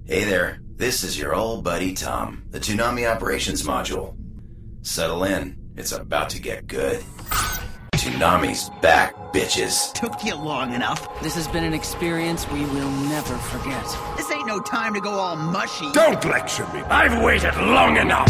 Hey there, this is your old buddy Tom, the Toonami Operations Module. Settle in, it's about to get good. Toonami's back, bitches. Took you long enough. This has been an experience we will never forget. This ain't no time to go all mushy. Don't lecture me. I've waited long enough.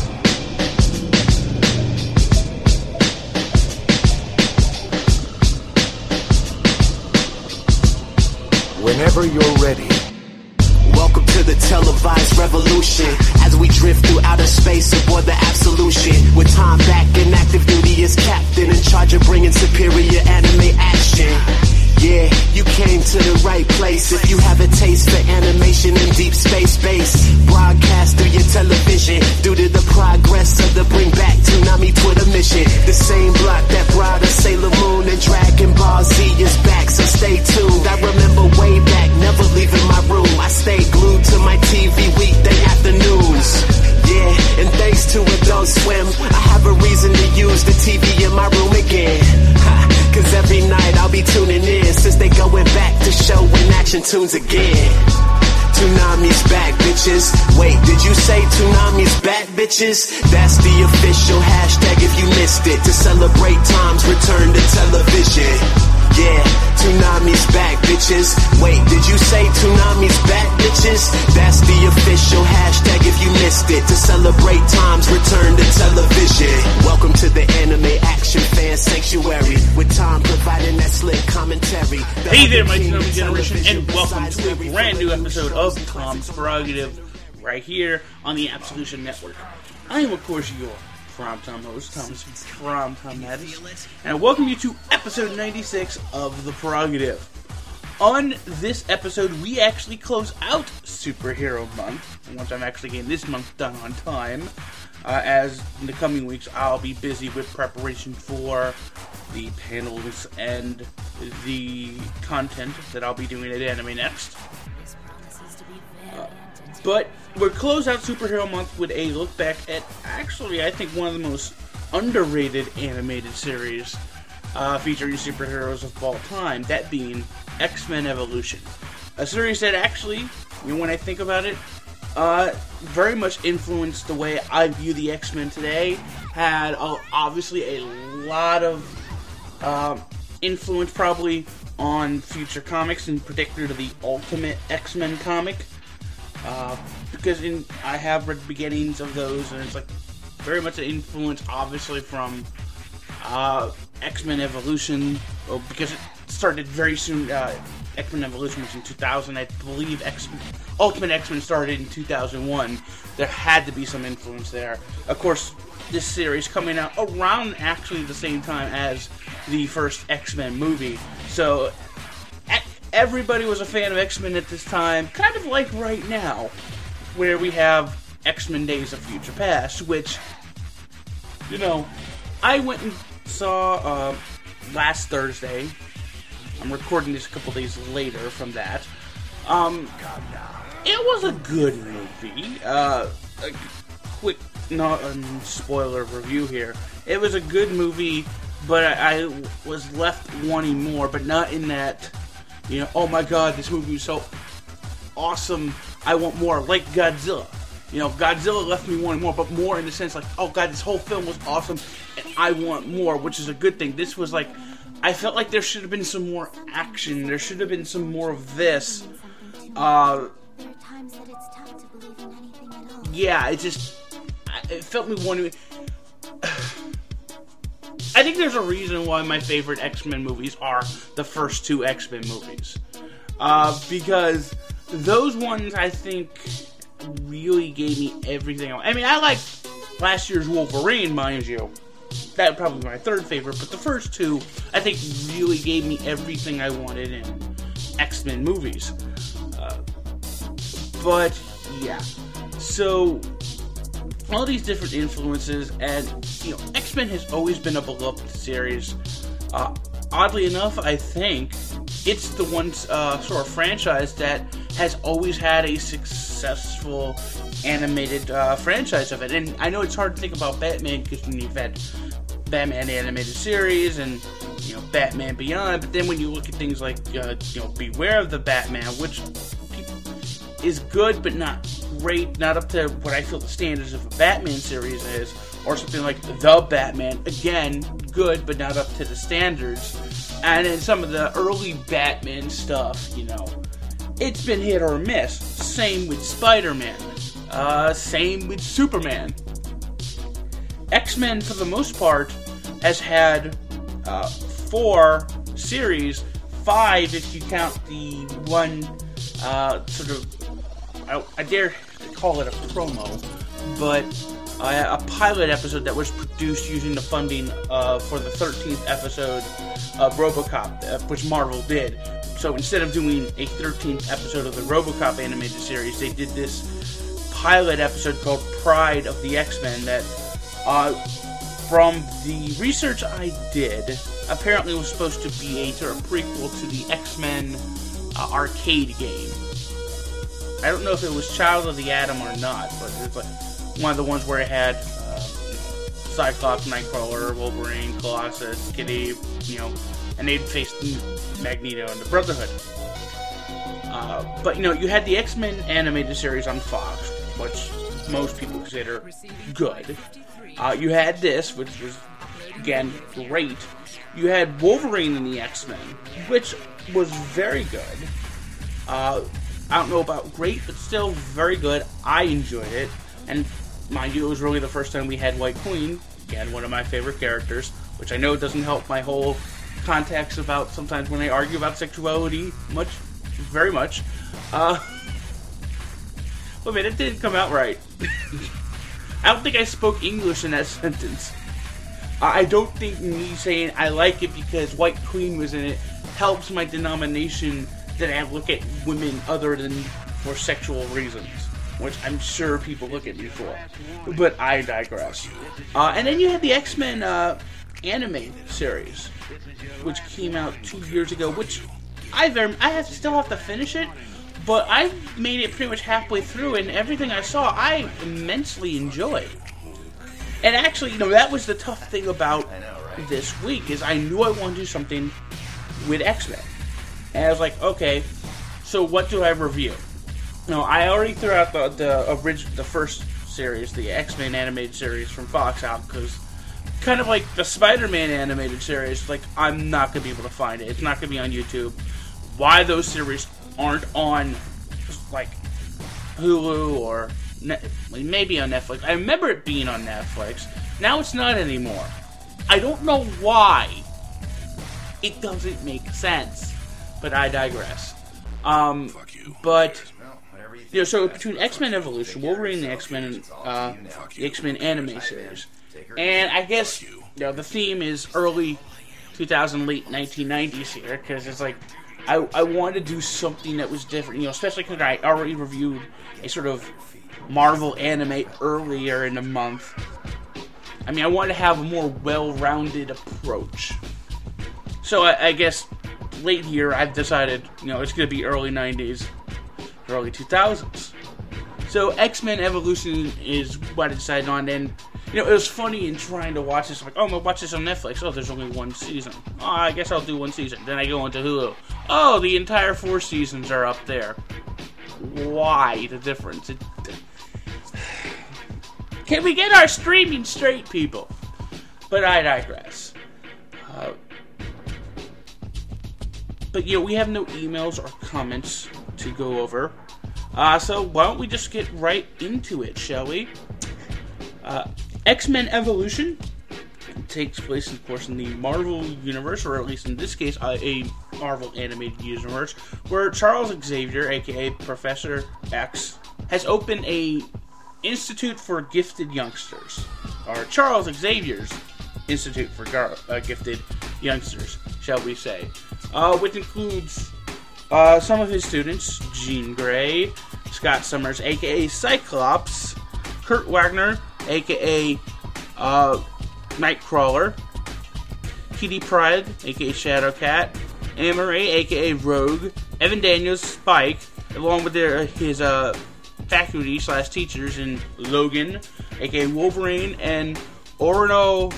Whenever you're ready. Welcome to the televised revolution. As we drift through outer space aboard the Absolution. With time back in active duty as captain, in charge of bringing superior anime action. Yeah, you came to the right place. If you have a taste for animation in deep space broadcast through your television. Due to the progress of the Bring Back Toonami Twitter mission. The same block that brought us Sailor Moon and Dragon Ball Z is back, so stay tuned. I remember way back, never leaving my room. I stayed glued to my TV weekday afternoons. Yeah, and thanks to Adult Swim, I have a reason to use the TV in my room again. Cause every night I'll be tuning in, since they going back to showing action tunes again. Toonami's back, bitches. Wait, did you say Toonami's back, bitches? That's the official hashtag if you missed it. To celebrate Tom's return to television. Yeah, Toonami's back, bitches. Wait, did you say Toonami's back, bitches? That's the official hashtag if you missed it. To celebrate Tom's return to television. Welcome to the Anime Action Fan Sanctuary, with Tom providing that slick commentary. Hey there, my Toonami generation, and welcome to a brand new episode of Tom's Prerogative, right here on the Absolution Network. I am, of course, your Tom host, Thomas from Tom Mattis, and I welcome you to episode 96 of The Prerogative. On this episode, we actually close out Superhero Month, once I'm actually getting this month done on time, as in the coming weeks I'll be busy with preparation for the panels and the content that I'll be doing at Anime Next. But we'll close out Superhero Month with a look back at, actually, I think one of the most underrated animated series featuring superheroes of all time, that being X-Men Evolution. A series that actually, when I think about it, very much influenced the way I view the X-Men today. Had obviously a lot of influence probably on future comics, in particular the Ultimate X-Men comic. Because I have read the beginnings of those, and it's like very much an influence, obviously, from X-Men Evolution, because it started very soon. X-Men Evolution was in 2000, I believe. Ultimate X-Men started in 2001. There had to be some influence there. Of course, this series coming out around actually the same time as the first X-Men movie, so everybody was a fan of X-Men at this time, kind of like right now, where we have X-Men Days of Future Past, which, you know, I went and saw last Thursday. I'm recording this a couple days later from that. It was a good movie. A quick, spoiler review here. It was a good movie, but I was left wanting more, but not in that, you know, oh my god, this movie is so awesome, I want more, like Godzilla. You know, Godzilla left me wanting more, but more in the sense like, oh god, this whole film was awesome, and I want more, which is a good thing. This was like, I felt like there should have been some more action, there should have been some more of this. Yeah, it felt me wanting. I think there's a reason why my favorite X-Men movies are the first two X-Men movies. Because those ones, I think, really gave me everything. I mean, I like last year's Wolverine, mind you. That would probably be my third favorite, but the first two, I think, really gave me everything I wanted in X-Men movies. But, yeah. So, all these different influences, and, you know, X-Men has always been a beloved series. Oddly enough, I think it's the one sort of franchise that has always had a successful animated franchise of it. And I know it's hard to think about Batman because you've had Batman animated series and, you know, Batman Beyond, but then when you look at things like, you know, Beware of the Batman, which is good, but not great, not up to what I feel the standards of a Batman series is, or something like The Batman, again, good, but not up to the standards. And in some of the early Batman stuff, you know, it's been hit or miss. Same with Spider-Man. Same with Superman. X-Men, for the most part, has had 4 series, 5 if you count the one sort of, I dare call it a promo, but a pilot episode that was produced using the funding for the 13th episode of RoboCop, which Marvel did. So instead of doing a 13th episode of the RoboCop animated series, they did this pilot episode called Pride of the X-Men that, from the research I did, apparently was supposed to be a sort of prequel to the X-Men arcade game. I don't know if it was Child of the Atom or not, but it was like one of the ones where it had Cyclops, Nightcrawler, Wolverine, Colossus, Kitty, you know, and they'd faced Magneto and the Brotherhood. But, you know, you had the X-Men animated series on Fox, which most people consider good. You had this, which was, again, great. You had Wolverine in the X-Men, which was very good. I don't know about great, but still very good. I enjoyed it. And mind you, it was really the first time we had White Queen. Again, one of my favorite characters, which I know doesn't help my whole context about sometimes when I argue about sexuality very much. But man, it didn't come out right. I don't think I spoke English in that sentence. I don't think me saying I like it because White Queen was in it helps my denomination that I look at women other than for sexual reasons, which I'm sure people look at me for. But I digress. And then you had the X-Men anime series, which came out 2 years ago, which I still have to finish it, but I made it pretty much halfway through, and everything I saw, I immensely enjoyed. And actually, you know, that was the tough thing about this week, is I knew I wanted to do something with X-Men. And I was like, okay, so what do I review? You know, I already threw out the first series, the X-Men animated series from Fox out, because kind of like the Spider-Man animated series, like, I'm not going to be able to find it. It's not going to be on YouTube. Why those series aren't on, like, Hulu or maybe on Netflix. I remember it being on Netflix. Now it's not anymore. I don't know why. It doesn't make sense. But I digress. But, you know, so between X-Men Evolution, Wolverine and the X-Men anime series, and I guess, you know, the theme is early 2000, late 1990s here, because it's like, I wanted to do something that was different, you know, especially because I already reviewed a sort of Marvel anime earlier in the month. I mean, I wanted to have a more well-rounded approach. So I guess late here, I've decided, you know, it's going to be early 90s, early 2000s. So X-Men Evolution is what I decided on, and, you know, it was funny in trying to watch this. I'm like, oh, I'm going to watch this on Netflix. Oh, there's only one season. Oh, I guess I'll do one season. Then I go onto Hulu. Oh, the entire 4 seasons are up there. Why the difference? Can we get our streaming straight, people? But I digress. But, you know, we have no emails or comments to go over. So why don't we just get right into it, shall we? X-Men Evolution takes place, of course, in the Marvel Universe, or at least in this case, a Marvel animated universe, where Charles Xavier, aka Professor X, has opened a Institute for Gifted Youngsters, or Charles Xavier's Institute for Gifted Youngsters, shall we say, which includes some of his students: Jean Grey, Scott Summers, aka Cyclops, Kurt Wagner, aka Nightcrawler, Kitty Pryde, aka Shadowcat, Anne-Marie, aka Rogue, Evan Daniels, Spike, along with his faculty/teachers in Logan, aka Wolverine, and Orno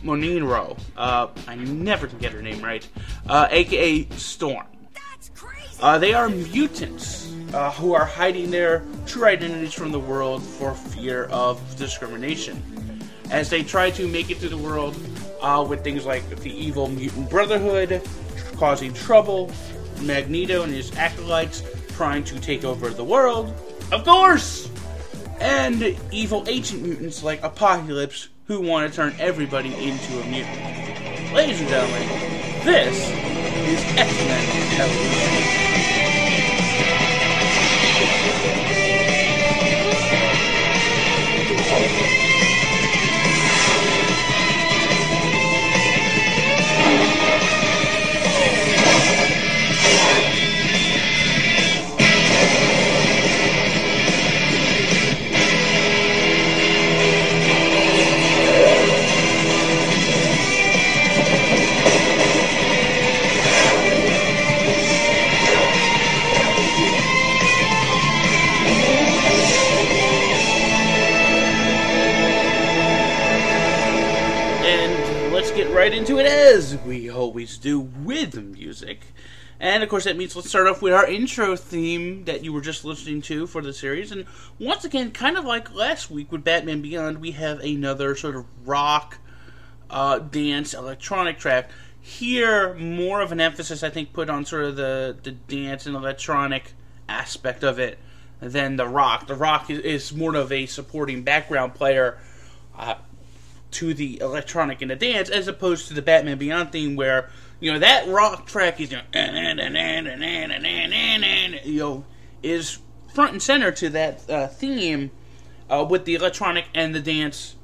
Monero, I never can get her name right, aka Storm. They are mutants who are hiding their true identities from the world for fear of discrimination. As they try to make it through the world with things like the evil Mutant Brotherhood causing trouble, Magneto and his acolytes trying to take over the world, of course, and evil ancient mutants like Apocalypse who want to turn everybody into a mutant. Ladies and gentlemen, this is X-Men Evolution. Right into it as we always do with the music. And of course that means let's start off with our intro theme that you were just listening to for the series. And once again, kind of like last week with Batman Beyond, we have another sort of rock, dance, electronic track. Here, more of an emphasis I think put on sort of the dance and electronic aspect of it than the rock. The rock is more of a supporting background player to the electronic and the dance, as opposed to the Batman Beyond theme, where that rock track is is front and center to that theme, with the electronic and the dance,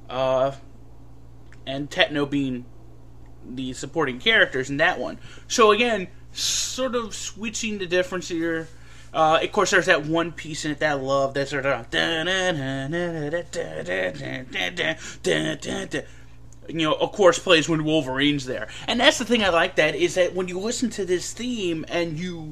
and techno being the supporting characters in that one. So again, sort of switching the difference here. Of course, there's that one piece in it that I love. That's sort of of course, plays when Wolverine's there. And that's the thing I like, that is that when you listen to this theme and you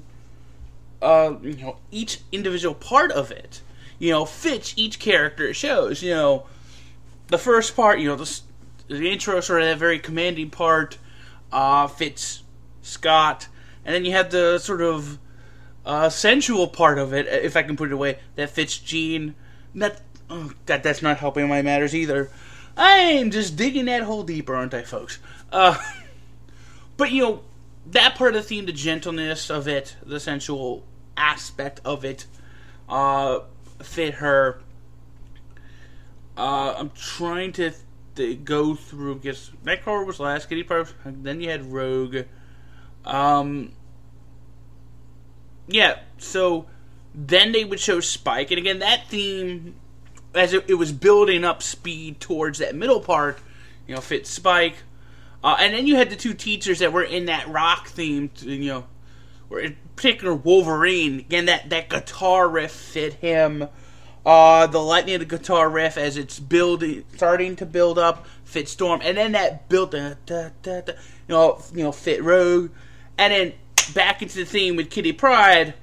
each individual part of it, fits each character it shows. The first part, the intro, sort of that very commanding part, fits Scott, and then you have the sort of sensual part of it, if I can put it away, that fits Jean. That's not helping my matters either. I am just digging that hole deeper, aren't I, folks? But that part of the theme, the gentleness of it, the sensual aspect of it, fit her. I'm trying to go through, because Nightcrawler was last, Kitty Pryde, then you had Rogue. Yeah, so then they would show Spike, and again, that theme, as it was building up speed towards that middle part, fit Spike. And then you had the two teachers that were in that rock theme, where in particular Wolverine, again, that guitar riff fit him. The lightning of the guitar riff as it's starting to build up, fit Storm, and then that build, fit Rogue, and then back into the theme with Kitty Pryde,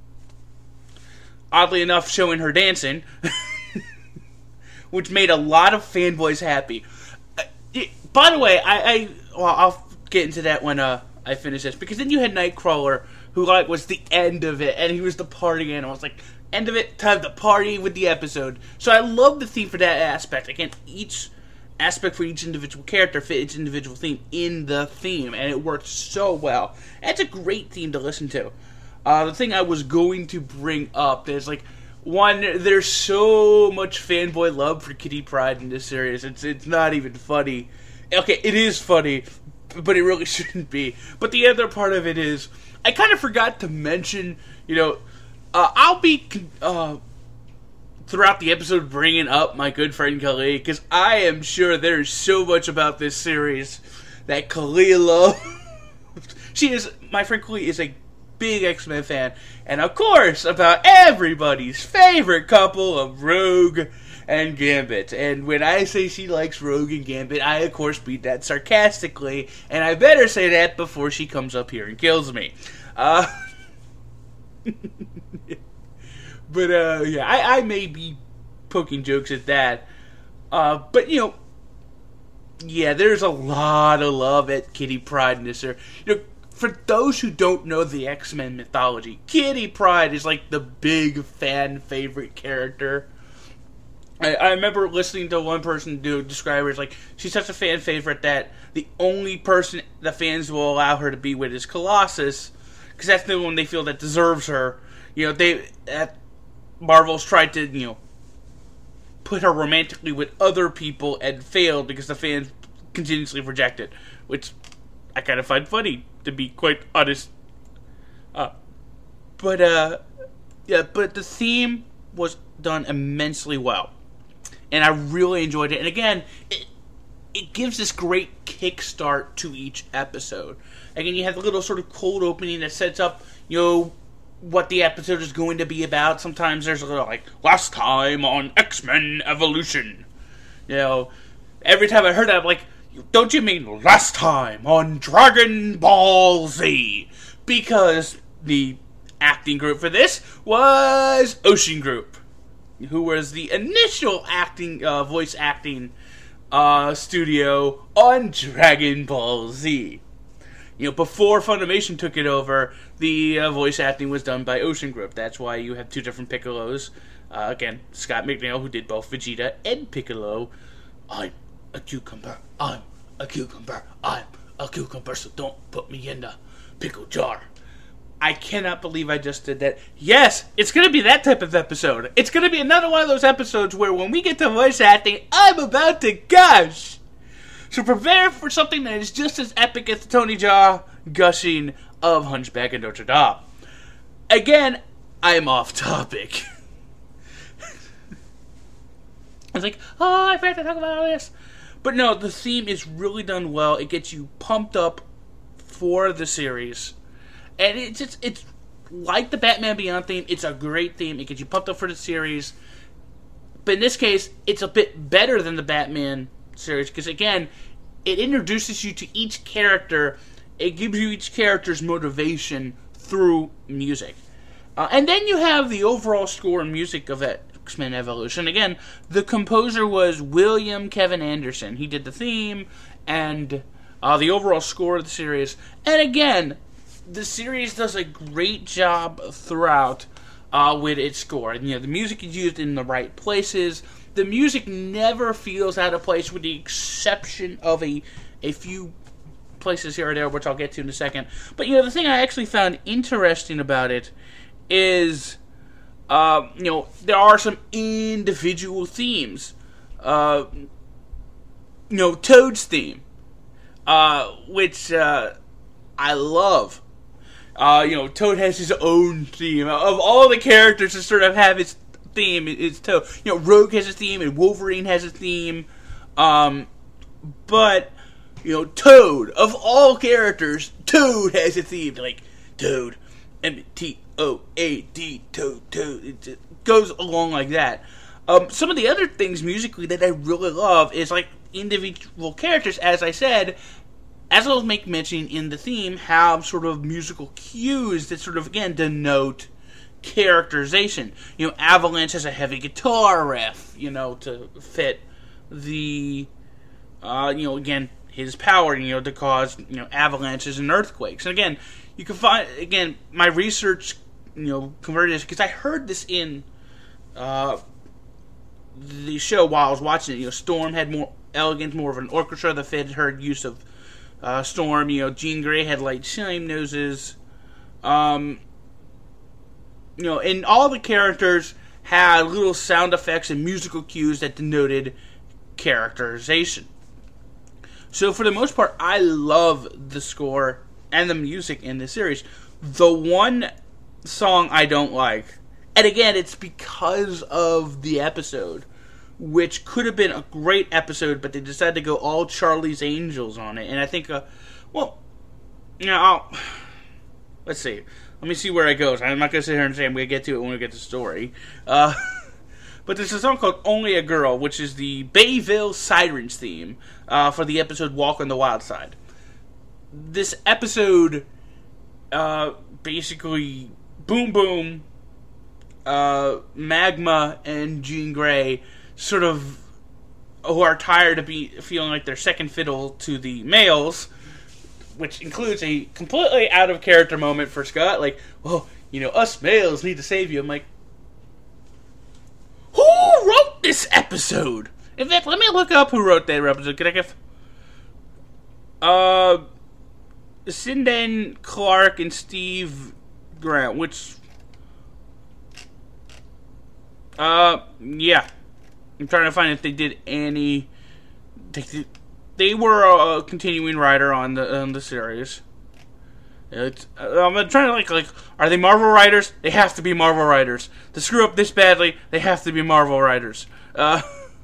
oddly enough showing her dancing, which made a lot of fanboys happy. By the way, I'll get into that when I finish this, because then you had Nightcrawler, who was the end of it, and he was the party animal. It's like, end of it, time to party with the episode. So I love the theme for that aspect. Again, each aspect for each individual character fit its individual theme in the theme, and it worked so well. It's a great theme to listen to. The thing I was going to bring up is, there's so much fanboy love for Kitty Pryde in this series. It's not even funny. Okay, it is funny, but it really shouldn't be. But the other part of it is, I kind of forgot to mention, I'll be throughout the episode bringing up my good friend Khalil, because I am sure there's so much about this series that Khalil loves. My friend Khalil is a big X-Men fan, and of course about everybody's favorite couple of Rogue and Gambit. And when I say she likes Rogue and Gambit, I of course mean that sarcastically, and I better say that before she comes up here and kills me. But, I may be poking jokes at that. But, there's a lot of love at Kitty Pryde in this. for those who don't know the X-Men mythology, Kitty Pryde is like the big fan favorite character. I remember listening to one person describe her as like, she's such a fan favorite that the only person the fans will allow her to be with is Colossus, because that's the one they feel that deserves her. You know, Marvel's tried to, you know, put her romantically with other people and failed because the fans continuously reject it, which I kind of find funny, to be quite honest. But the theme was done immensely well, and I really enjoyed it. And again, it gives this great kickstart to each episode. Again, you have the little sort of cold opening that sets up, you know, what the episode is going to be about. Sometimes there's a little like, last time on X-Men Evolution. You know, every time I heard that, I'm like, don't you mean last time on Dragon Ball Z? Because the acting group for this was Ocean Group, who was the initial voice acting studio on Dragon Ball Z. You know, before Funimation took it over, the voice acting was done by Ocean Group. That's why you have two different Piccolos. Again, Scott McNeil, who did both Vegeta and Piccolo. I'm a cucumber. I'm a cucumber. I'm a cucumber, so don't put me in the pickle jar. I cannot believe I just did that. Yes, it's going to be that type of episode. It's going to be another one of those episodes where when we get to voice acting, I'm about to gush. So prepare for something that is just as epic as the Tony Jaa gushing of Hunchback of Notre Dame. Again, I'm off topic. I was like, oh, I forgot to talk about all this. But no, the theme is really done well. It gets you pumped up for the series. And it's like the Batman Beyond theme. It's a great theme. It gets you pumped up for the series. But in this case, it's a bit better than the Batman series, because again, it introduces you to each character. It gives you each character's motivation through music. And then you have the overall score and music of X-Men Evolution. Again, the composer was William Kevin Anderson. He did the theme and the overall score of the series. And again, the series does a great job throughout with its score. And, you know, the music is used in the right places. The music never feels out of place, with the exception of a few places here or there, which I'll get to in a second. But, you know, the thing I actually found interesting about it is, you know, there are some individual themes. You know, Toad's theme, which I love. You know, Toad has his own theme. Of all the characters to sort of have his theme, it's Toad. You know, Rogue has a theme and Wolverine has a theme. But, you know, Toad, of all characters, Toad has a theme. Like, Toad, M-T-O-A-D, Toad. It goes along like that. Some of the other things musically that I really love is, like, individual characters, as I said, as I was mentioning in the theme, have sort of musical cues that sort of, again, denote characterization. You know, Avalanche has a heavy guitar riff, you know, to fit the, you know, again, his power, you know, to cause, you know, avalanches and earthquakes. And again, you can find, again, my research, you know, converted this, because I heard this in the show while I was watching it. You know, Storm had more elegance, more of an orchestra that fitted her use of Storm. You know, Jean Grey had light chime noses. You know, and all the characters had little sound effects and musical cues that denoted characterization. So for the most part, I love the score and the music in this series. The one song I don't like, and again, it's because of the episode, which could have been a great episode, but they decided to go all Charlie's Angels on it. And I think, well, you know, let's see. Let me see where it goes. I'm not going to sit here and say I'm going to get to it when we get to the story. But there's a song called Only a Girl, which is the Bayville Sirens theme for the episode Walk on the Wild Side. This episode, basically, Boom Boom, Magma, and Jean Grey sort of, who are tired of feeling like they're second fiddle to the males, which includes a completely out of character moment for Scott. Like, well, us males need to save you. I'm like, who wrote this episode? In fact, let me look up who wrote that episode. Can I give? Sinden Clark and Steve Grant, which, yeah. I'm trying to find if they did any. They were a continuing writer on the series. I'm trying to like, are they Marvel writers? They have to be Marvel writers. To screw up this badly, they have to be Marvel writers. But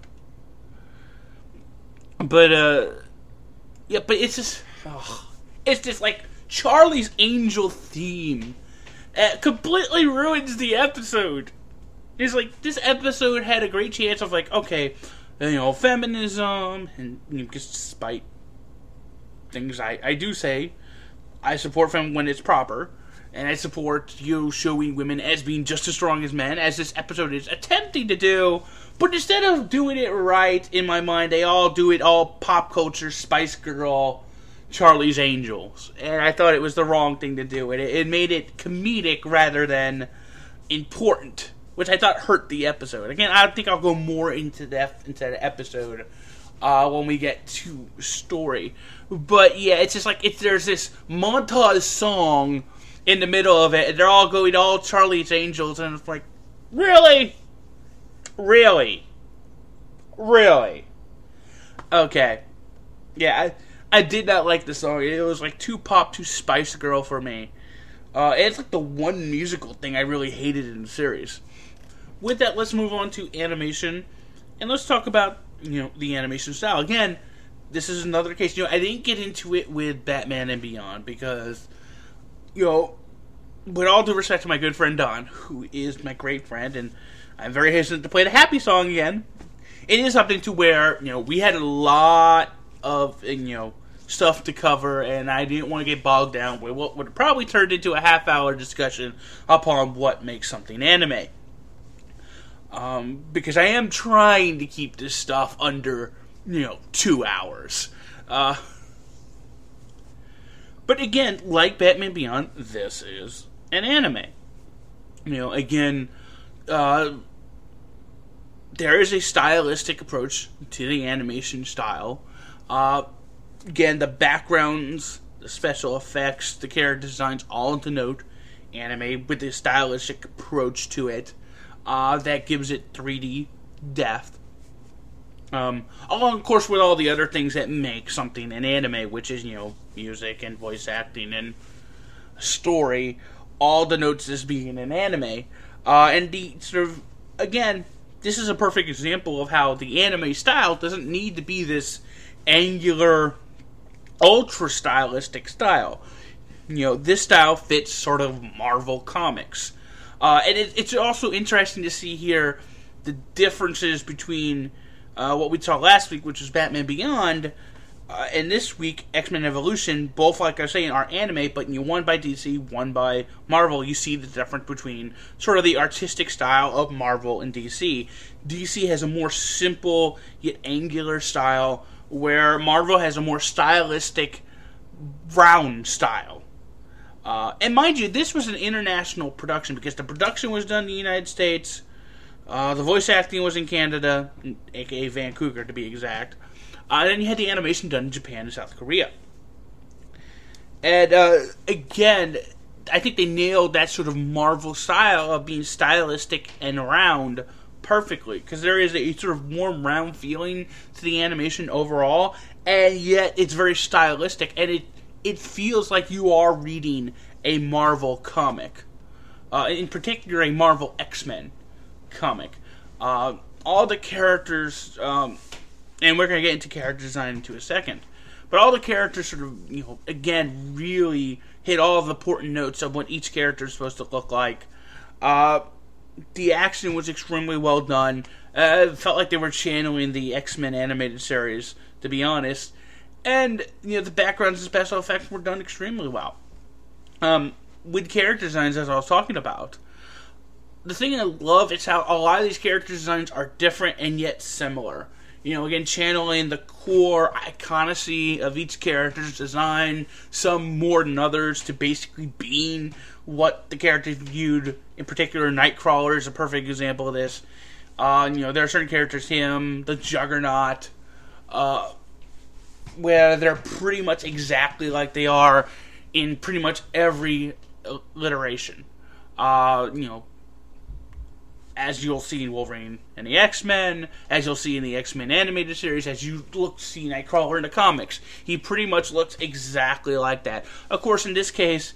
it's just like Charlie's Angel theme completely ruins the episode. It's like, this episode had a great chance of like, okay, feminism, and despite things I do say, I support fem when it's proper, and I support showing women as being just as strong as men, as this episode is attempting to do, but instead of doing it right, in my mind, they all do it all pop culture, Spice Girl, Charlie's Angels, and I thought it was the wrong thing to do. It made it comedic rather than important, which I thought hurt the episode. Again, I think I'll go more into the episode when we get to story. But yeah, it's just like, there's this montage song in the middle of it, and they're all going all Charlie's Angels, and it's like, really? Really? Really? Okay. Yeah, I did not like the song. It was like too pop, too Spice Girl for me. It's like the one musical thing I really hated in the series. With that, let's move on to animation, and let's talk about, the animation style. Again, this is another case, I didn't get into it with Batman and Beyond, because, with all due respect to my good friend Don, who is my great friend, and I'm very hesitant to play the happy song again, it is something to where, we had a lot of, stuff to cover, and I didn't want to get bogged down with what would have probably turned into a half-hour discussion upon what makes something anime. Because I am trying to keep this stuff under, 2 hours. But again, like Batman Beyond, this is an anime. Again, there is a stylistic approach to the animation style. Again, the backgrounds, the special effects, the character designs, all to note. Anime with a stylistic approach to it. That gives it 3D depth. Along, of course, with all the other things that make something an anime, which is, music and voice acting and story, all denotes this being an anime. And the sort of, again, this is a perfect example of how the anime style doesn't need to be this angular, ultra-stylistic style. This style fits sort of Marvel Comics. And it's also interesting to see here the differences between what we saw last week, which was Batman Beyond, and this week, X-Men Evolution. Both, like I was saying, are anime, but one by DC, one by Marvel. You see the difference between sort of the artistic style of Marvel and DC. DC has a more simple yet angular style, where Marvel has a more stylistic, round style. And mind you, this was an international production, because the production was done in the United States, the voice acting was in Canada, aka Vancouver to be exact, and then you had the animation done in Japan and South Korea. And again, I think they nailed that sort of Marvel style of being stylistic and round perfectly, because there is a sort of warm, round feeling to the animation overall, and yet it's very stylistic, and it feels like you are reading a Marvel comic. In particular, a Marvel X-Men comic. All the characters, and we're going to get into character design into a second, but all the characters sort of, again, really hit all of the important notes of what each character is supposed to look like. The action was extremely well done. It felt like they were channeling the X-Men animated series, to be honest. And, the backgrounds and special effects were done extremely well. With character designs, as I was talking about, the thing I love is how a lot of these character designs are different and yet similar. Again, channeling the core iconicity of each character's design, some more than others, to basically being what the character viewed. In particular, Nightcrawler is a perfect example of this. There are certain characters, him, the Juggernaut, where they're pretty much exactly like they are in pretty much every iteration. As you'll see in Wolverine and the X-Men, as you'll see in the X-Men animated series, as you see Nightcrawler in the comics. He pretty much looks exactly like that. Of course, in this case,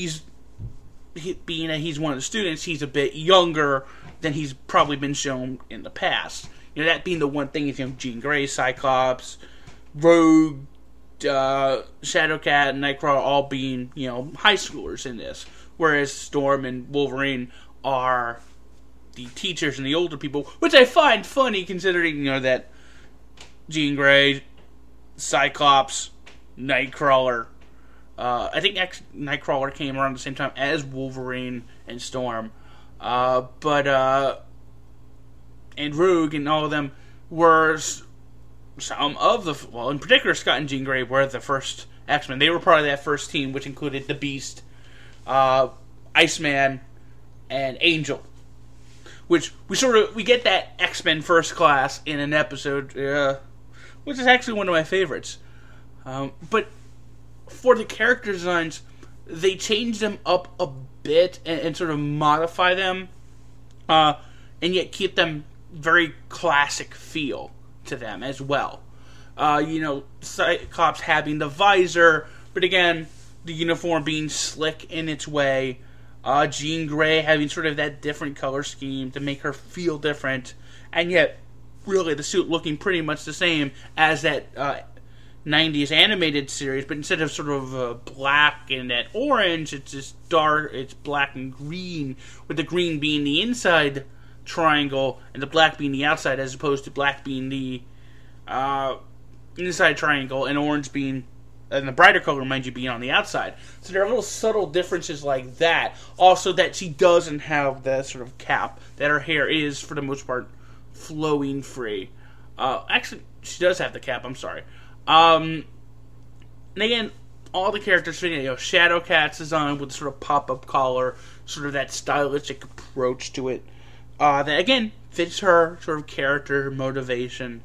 being that he's one of the students, he's a bit younger than he's probably been shown in the past. That being the one thing is, Jean Grey, Cyclops, Rogue, Shadowcat, and Nightcrawler all being, high schoolers in this. Whereas Storm and Wolverine are the teachers and the older people, which I find funny considering, that Jean Grey, Cyclops, Nightcrawler, I think Nightcrawler came around the same time as Wolverine and Storm, and Rogue and all of them were some of the, well, in particular Scott and Jean Grey were the first X-Men. They were part of that first team, which included the Beast, Iceman, and Angel. Which we get that X-Men First Class in an episode, which is actually one of my favorites. But for the character designs, they change them up a bit and sort of modify them, and yet keep them very classic feel to them as well. Cyclops having the visor, but again, the uniform being slick in its way. Jean Grey having sort of that different color scheme to make her feel different, and yet really the suit looking pretty much the same as that 90s animated series, but instead of sort of black and that orange, it's just dark, it's black and green, with the green being the inside triangle and the black being the outside, as opposed to black being the inside triangle and orange being, and the brighter color, mind you, being on the outside. So there are little subtle differences like that. Also, that she doesn't have that sort of cap, that her hair is, for the most part, flowing free. Actually, she does have the cap, I'm sorry. And again, all the characters fitting, Shadowcat's design with sort of pop-up collar, sort of that stylistic approach to it. That, again, fits her sort of character motivation.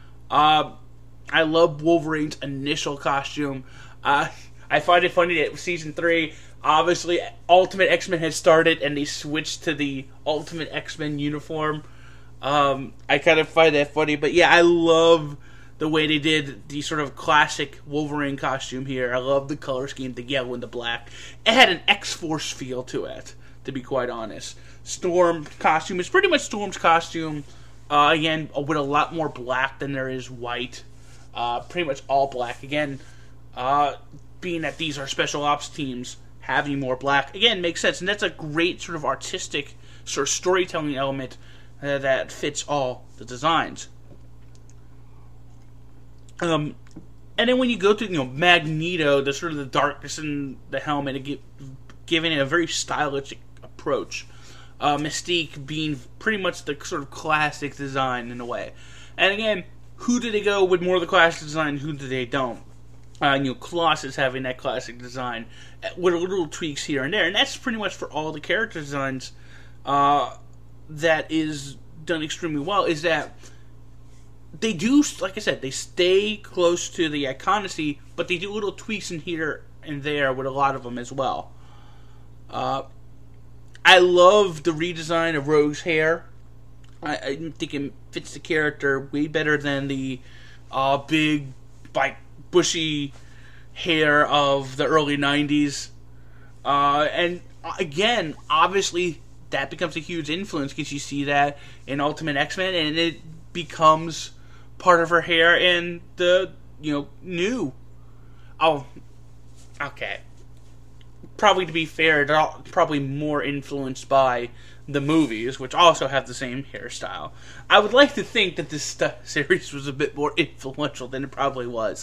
I love Wolverine's initial costume. I find it funny that Season 3, obviously, Ultimate X-Men had started, and they switched to the Ultimate X-Men uniform. I kind of find that funny, but yeah, I love the way they did the sort of classic Wolverine costume here. I love the color scheme, the yellow and the black. It had an X-Force feel to it, to be quite honest. Storm costume is pretty much Storm's costume, again, with a lot more black than there is white. Pretty much all black. Again, being that these are special ops teams, having more black, again, makes sense. And that's a great sort of artistic sort of storytelling element that fits all the designs. And then when you go to, Magneto, the sort of the darkness in the helmet, giving it a very stylistic approach. Mystique being pretty much the sort of classic design in a way. And again, who do they go with more of the classic design, who do they don't? Colossus having that classic design with little tweaks here and there. And that's pretty much for all the character designs that is done extremely well, is that they do, like I said, they stay close to the iconicity, but they do little tweaks in here and there with a lot of them as well. I love the redesign of Rogue's hair. I think it fits the character way better than the big, bushy hair of the early 90s. And again, obviously, that becomes a huge influence because you see that in Ultimate X-Men, and it becomes part of her hair in the, new. Oh, okay. Probably, to be fair, they're probably more influenced by the movies, which also have the same hairstyle. I would like to think that this series was a bit more influential than it probably was.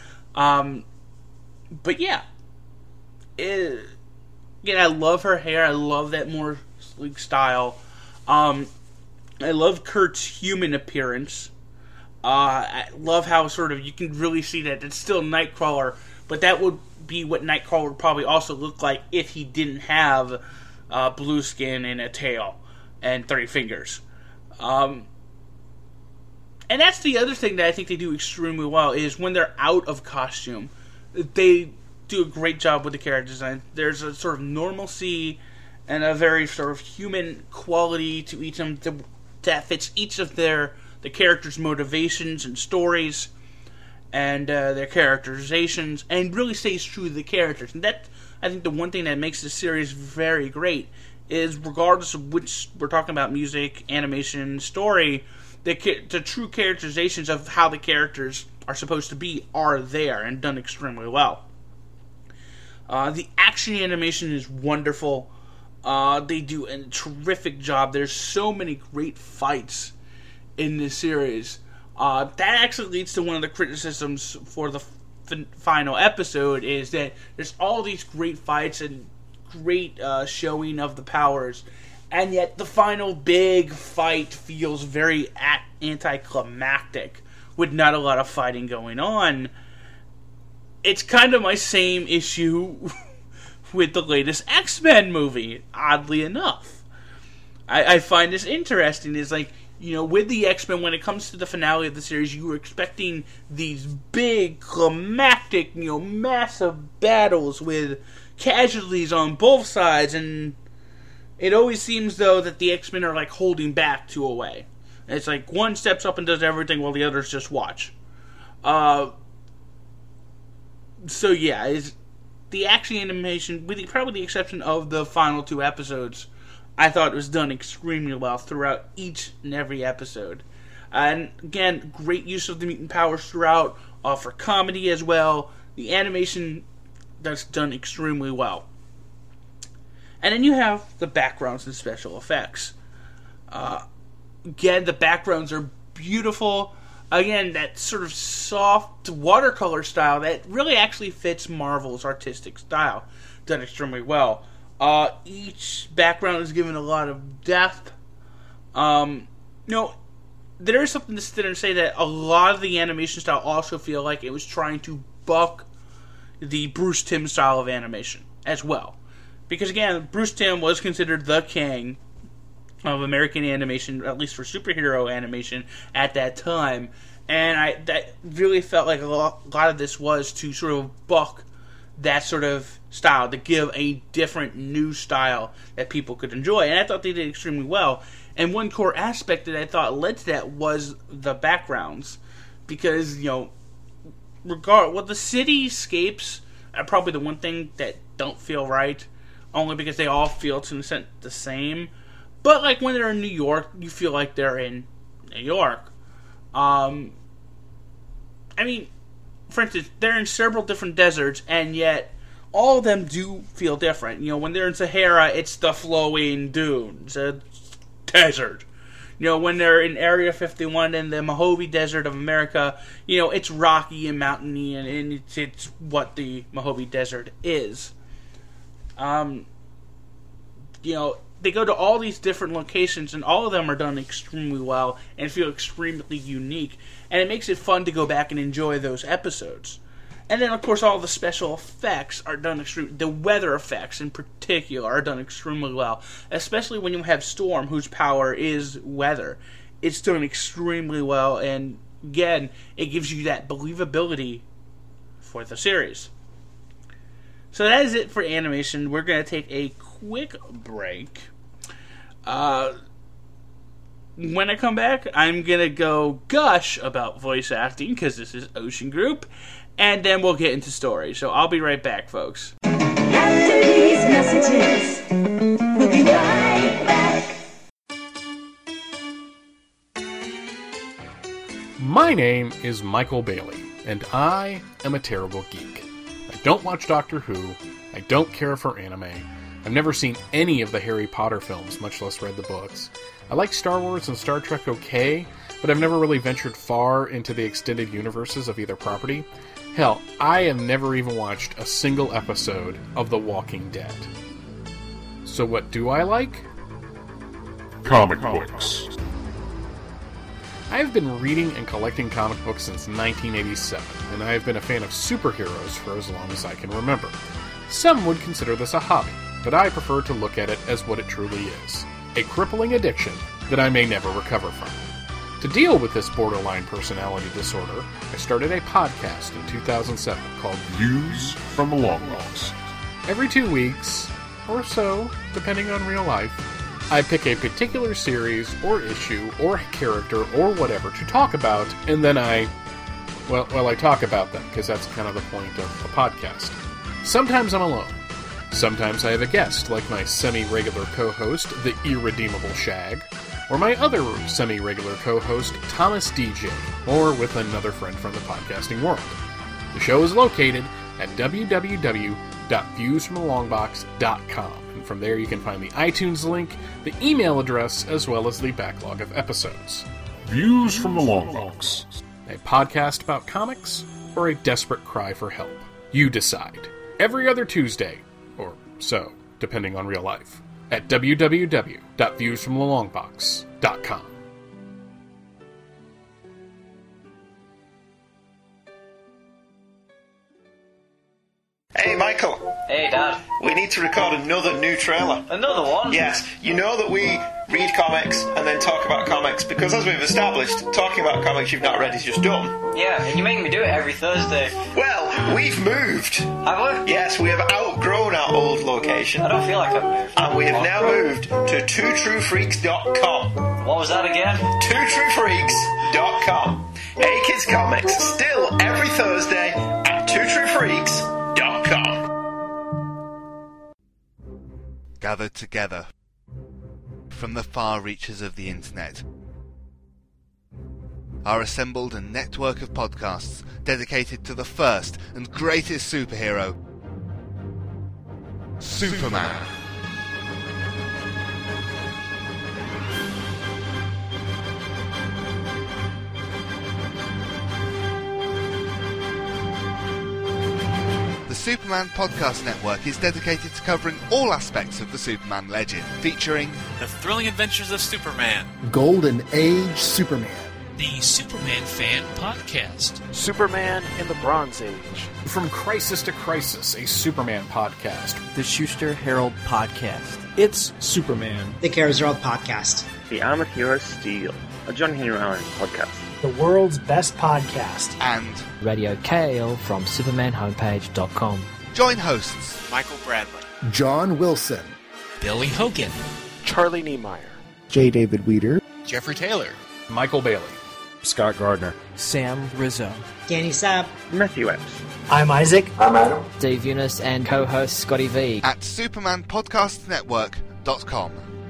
But yeah. Again, I love her hair. I love that more sleek style. I love Kurt's human appearance. I love how sort of you can really see that it's still Nightcrawler, but that would be what Nightcrawler would probably also look like if he didn't have blue skin and a tail and 3 fingers. And that's the other thing that I think they do extremely well, is when they're out of costume, they do a great job with the character design. There's a sort of normalcy and a very sort of human quality to each of them that fits each of the characters' motivations and stories and their characterizations, and really stays true to the characters. And that, I think, the one thing that makes this series very great is, regardless of which we're talking about, music, animation, story, the true characterizations of how the characters are supposed to be are there and done extremely well. The action animation is wonderful. They do a terrific job. There's so many great fights in this series. That actually leads to one of the criticisms for the final episode, is that there's all these great fights and great showing of the powers, and yet the final big fight feels very anticlimactic with not a lot of fighting going on. It's kind of my same issue with the latest X-Men movie, oddly enough. I find this interesting. It's like, with the X-Men, when it comes to the finale of the series, you were expecting these big, climactic, massive battles with casualties on both sides, and it always seems, though, that the X-Men are, holding back to a way. It's like one steps up and does everything while the others just watch. So, yeah, the action animation, with probably the exception of the final 2 episodes, I thought it was done extremely well throughout each and every episode. And again, great use of the mutant powers throughout, for comedy as well. The animation that's done extremely well. And then you have the backgrounds and special effects. Again, the backgrounds are beautiful. Again, that sort of soft watercolor style that really actually fits Marvel's artistic style. Done extremely well. Each background is given a lot of depth. There is something to sit there and say that a lot of the animation style also feel like it was trying to buck the Bruce Timm style of animation as well. Because again, Bruce Timm was considered the king of American animation, at least for superhero animation at that time. And that really felt like a lot of this was to sort of buck that sort of style, to give a different new style that people could enjoy. And I thought they did extremely well. And one core aspect that I thought led to that was the backgrounds. Because, the cityscapes are probably the one thing that don't feel right, only because they all feel, to an extent, the same. But, when they're in New York, you feel like they're in New York. For instance, they're in several different deserts, and yet all of them do feel different. When they're in Sahara, it's the flowing dunes, a desert. When they're in Area 51 in the Mojave Desert of America, it's rocky and mountainy, and it's what the Mojave Desert is. They go to all these different locations, and all of them are done extremely well and feel extremely unique. And it makes it fun to go back and enjoy those episodes. And then, of course, all the special effects are done extremely... The weather effects, in particular, are done extremely well. Especially when you have Storm, whose power is weather. It's done extremely well, and, again, it gives you that believability for the series. So that is it for animation. We're going to take a quick break. When I come back, I'm going to go gush about voice acting, because this is Ocean Group, and then we'll get into story. So I'll be right back, folks. After these messages, we'll be right back. My name is Michael Bailey, and I am a terrible geek. I don't watch Doctor Who, I don't care for anime, I've never seen any of the Harry Potter films, much less read the books. I like Star Wars and Star Trek okay, but I've never really ventured far into the extended universes of either property. Hell, I have never even watched a single episode of The Walking Dead. So what do I like? Comic books. I have been reading and collecting comic books since 1987, and I have been a fan of superheroes for as long as I can remember. Some would consider this a hobby, but I prefer to look at it as what it truly is, a crippling addiction that I may never recover from. To deal with this borderline personality disorder, I started a podcast in 2007 called Views from the Long Box. Every 2 weeks, or so, depending on real life, I pick a particular series, or issue, or character, or whatever to talk about, and then I talk about them, because that's kind of the point of a podcast. Sometimes I'm alone. Sometimes I have a guest, like my semi-regular co-host, the Irredeemable Shag, or my other semi-regular co-host, Thomas DJ, or with another friend from the podcasting world. The show is located at www.viewsfromthelongbox.com, and from there you can find the iTunes link, the email address, as well as the backlog of episodes. Views from the Long Box. A podcast about comics, or a desperate cry for help? You decide. Every other Tuesday, or so, depending on real life, at www.viewsfromthelongbox.com. Hey, Michael. Hey, Dad. We need to record another new trailer. Another one? Yes. You know that we read comics and then talk about comics, because as we've established, talking about comics you've not read is just dumb. Yeah, and you make me do it every Thursday. Well, we've moved. Have we? Yes, we have outgrown our old location. I don't feel like I've moved. And we have now moved to twotruefreaks.com. What was that again? twotruefreaks.com. Hey Kids Comics, still every Thursday at twotruefreaks.com. Gathered together from the far reaches of the internet are assembled a network of podcasts dedicated to the first and greatest superhero, Superman. The Superman Podcast Network is dedicated to covering all aspects of the Superman legend, featuring The Thrilling Adventures of Superman, Golden Age Superman, the Superman Fan Podcast, Superman in the Bronze Age, From Crisis to Crisis, a Superman podcast, the Schuster Herald Podcast, It's Superman, the Karazorld Podcast, the Armored Hero Steel, a John Henry Allen podcast, the world's best podcast, and Radio KL from SupermanHomepage.com. Join hosts Michael Bradley, John Wilson, Billy Hogan, Charlie Niemeyer, J. David Weeder, Jeffrey Taylor, Michael Bailey, Scott Gardner, Sam Rizzo, Danny Sapp, Matthew Epps. I'm Isaac. I'm Adam. Steve Eunice and co-host Scotty V. At SupermanPodcastNetwork.com.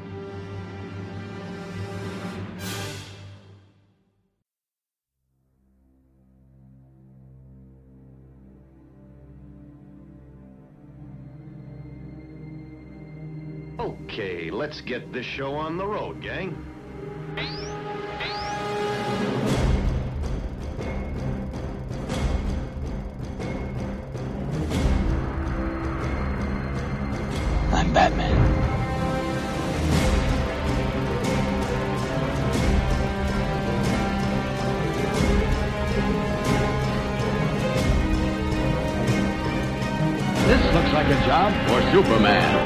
Okay, let's get this show on the road, gang. I'm Batman. This looks like a job for Superman.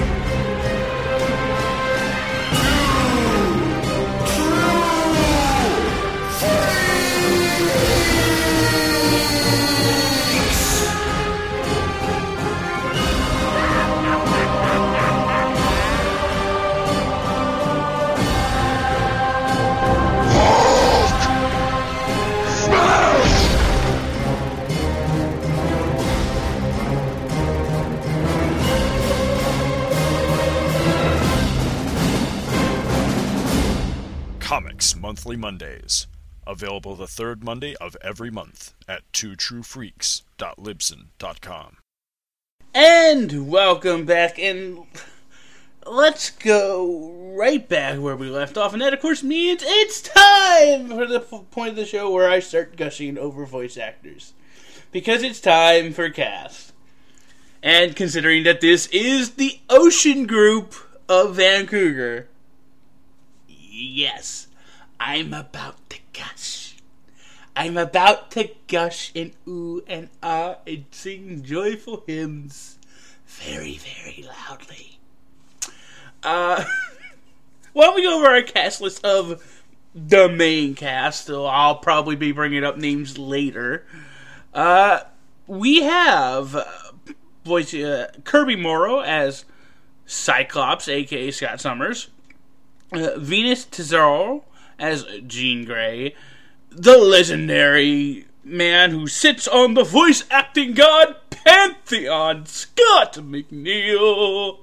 Comics Monthly Mondays. Available the third Monday of every month at twotruefreaks.libsyn.com. And welcome back, and let's go right back where we left off, and that of course means it's time for the point of the show where I start gushing over voice actors. Because it's time for cast. And considering that this is the Ocean Group of Vancouver, yes, I'm about to gush. I'm about to gush and ooh and ah and sing joyful hymns very, very loudly. Why don't we go over our cast list of the main cast? So I'll probably be bringing up names later. We have Kirby Morrow as Cyclops, a.k.a. Scott Summers. Venus Tezzaro as Jean Grey. The legendary man who sits on the voice acting god Pantheon, Scott McNeil.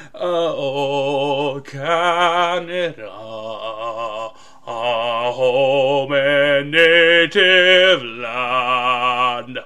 Oh, Canada, our home and native land.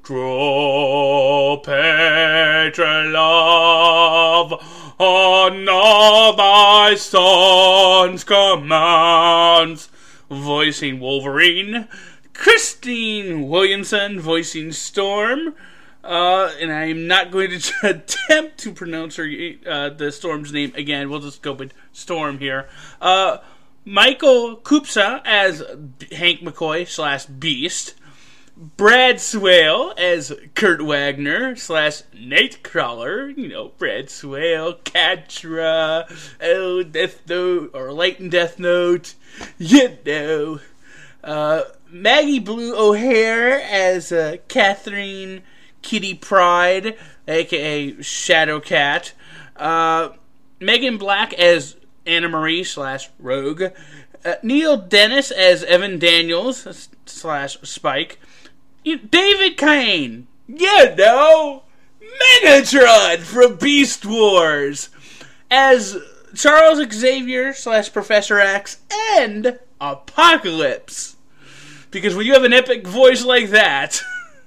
True patron love on all thy sons' commands. Voicing Wolverine. Christine Williamson voicing Storm. And I'm not going to attempt to pronounce her the Storm's name again. We'll just go with Storm here. Michael Kupsa as Hank McCoy / Beast. Brad Swale as Kurt Wagner / Nightcrawler. You know, Brad Swale, Catra, Death Note, or Light and Death Note. You know. Maggie Blue O'Hare as Catherine Kitty Pryde, a.k.a. Shadowcat. Megan Black as Anna Marie / Rogue. Neil Dennis as Evan Daniels / Spike. David Kane, you know, Megatron from Beast Wars, as Charles Xavier / Professor X and Apocalypse. Because when you have an epic voice like that,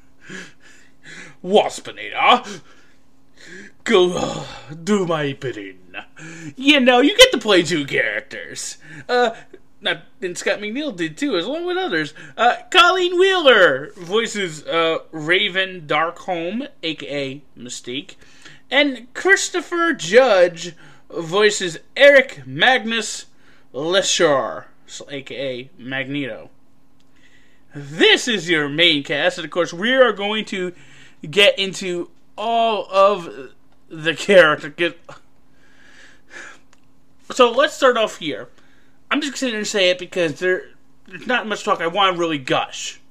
Waspinator, go do my bidding. You know, you get to play two characters. And Scott McNeil did too, along with others. Colleen Wheeler voices Raven Darkholme, a.k.a. Mystique. And Christopher Judge voices Eric Magnus Leshar, a.k.a. Magneto. This is your main cast, and of course we are going to get into all of the characters. So let's start off here. I'm just going to say it because there's not much talk. I want to really gush.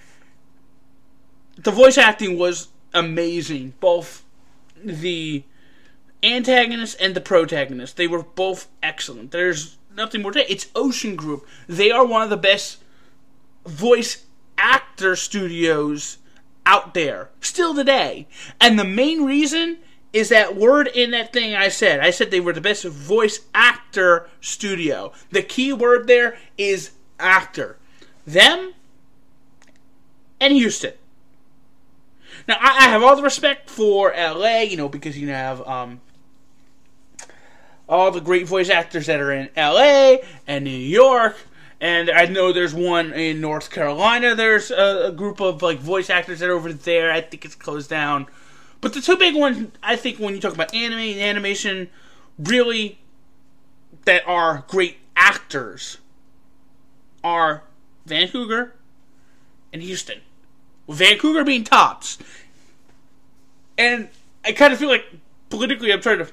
The voice acting was amazing. Both the antagonist and the protagonist. They were both excellent. There's nothing more to say. It's Ocean Group. They are one of the best voice actor studios out there. Still today. And the main reason is that word in that thing I said. I said they were the best voice actor studio. The key word there is actor. Them and Houston. Now, I have all the respect for LA, you know, because you have all the great voice actors that are in LA and New York. And I know there's one in North Carolina. There's a group of like voice actors that are over there. I think it's closed down. But the two big ones, I think, when you talk about anime and animation, really, that are great actors, are Vancouver and Houston. Vancouver being tops. And I kind of feel like, politically, I'm trying to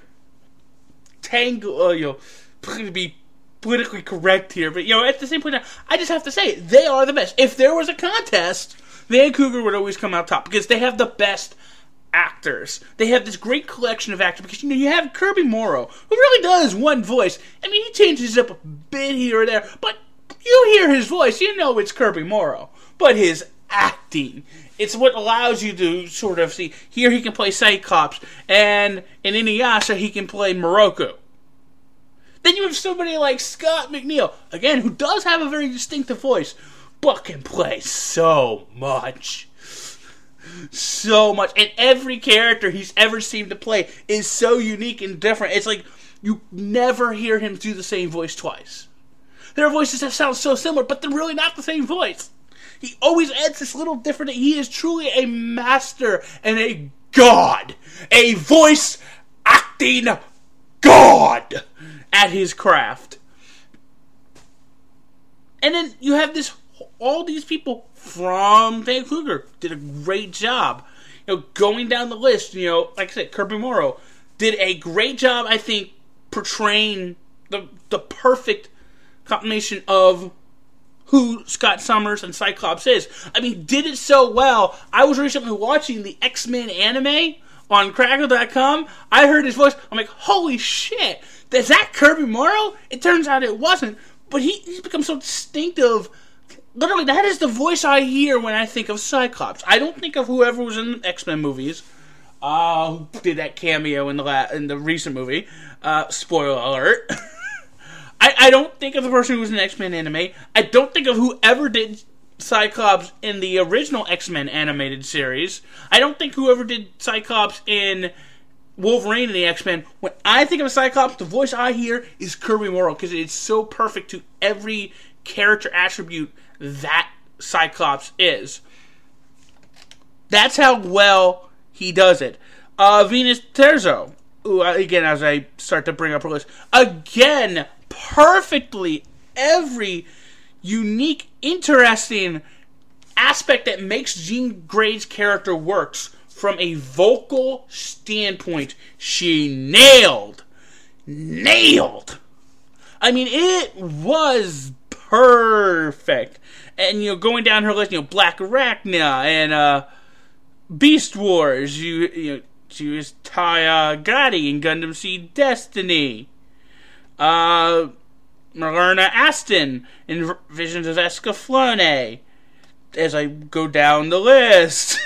be politically correct here. But, at the same point, I just have to say, they are the best. If there was a contest, Vancouver would always come out top, because they have the best actors. They have this great collection of actors, because you have Kirby Morrow, who really does one voice. I mean, he changes up a bit here or there, but you hear his voice, you know it's Kirby Morrow. But his acting, it's what allows you to sort of see, here he can play Cyclops, and in Inuyasha he can play Moroku. Then you have somebody like Scott McNeil, again, who does have a very distinctive voice, but can play so much. So much. And every character he's ever seemed to play is so unique and different. It's like you never hear him do the same voice twice. There are voices that sound so similar, but they're really not the same voice. He always adds this little different. He is truly a master and a god. A voice acting god at his craft. And then you have all these people from Vancouver did a great job. Going down the list, like I said, Kirby Morrow did a great job, I think, portraying the perfect combination of who Scott Summers and Cyclops is. I mean, did it so well. I was recently watching the X-Men anime on Crackle.com. I heard his voice. I'm like, holy shit, is that Kirby Morrow? It turns out it wasn't, but he's become so distinctive. Literally, that is the voice I hear when I think of Cyclops. I don't think of whoever was in the X-Men movies, who did that cameo in the recent movie. Spoiler alert. I don't think of the person who was in the X-Men anime. I don't think of whoever did Cyclops in the original X-Men animated series. I don't think whoever did Cyclops in Wolverine and the X-Men. When I think of Cyclops, the voice I hear is Kirby Morrow, because it's so perfect to every character attribute that Cyclops is. That's how well he does it. Venus Terzo, who, again, as I start to bring up her list, again, perfectly every unique, interesting aspect that makes Jean Grey's character works from a vocal standpoint. She nailed. I mean, it was perfect. And, going down her list, Black Arachnia and Beast Wars. She was Taya Gotti in Gundam Seed Destiny. Marlena Aston in Visions of Escaflowne. As I go down the list.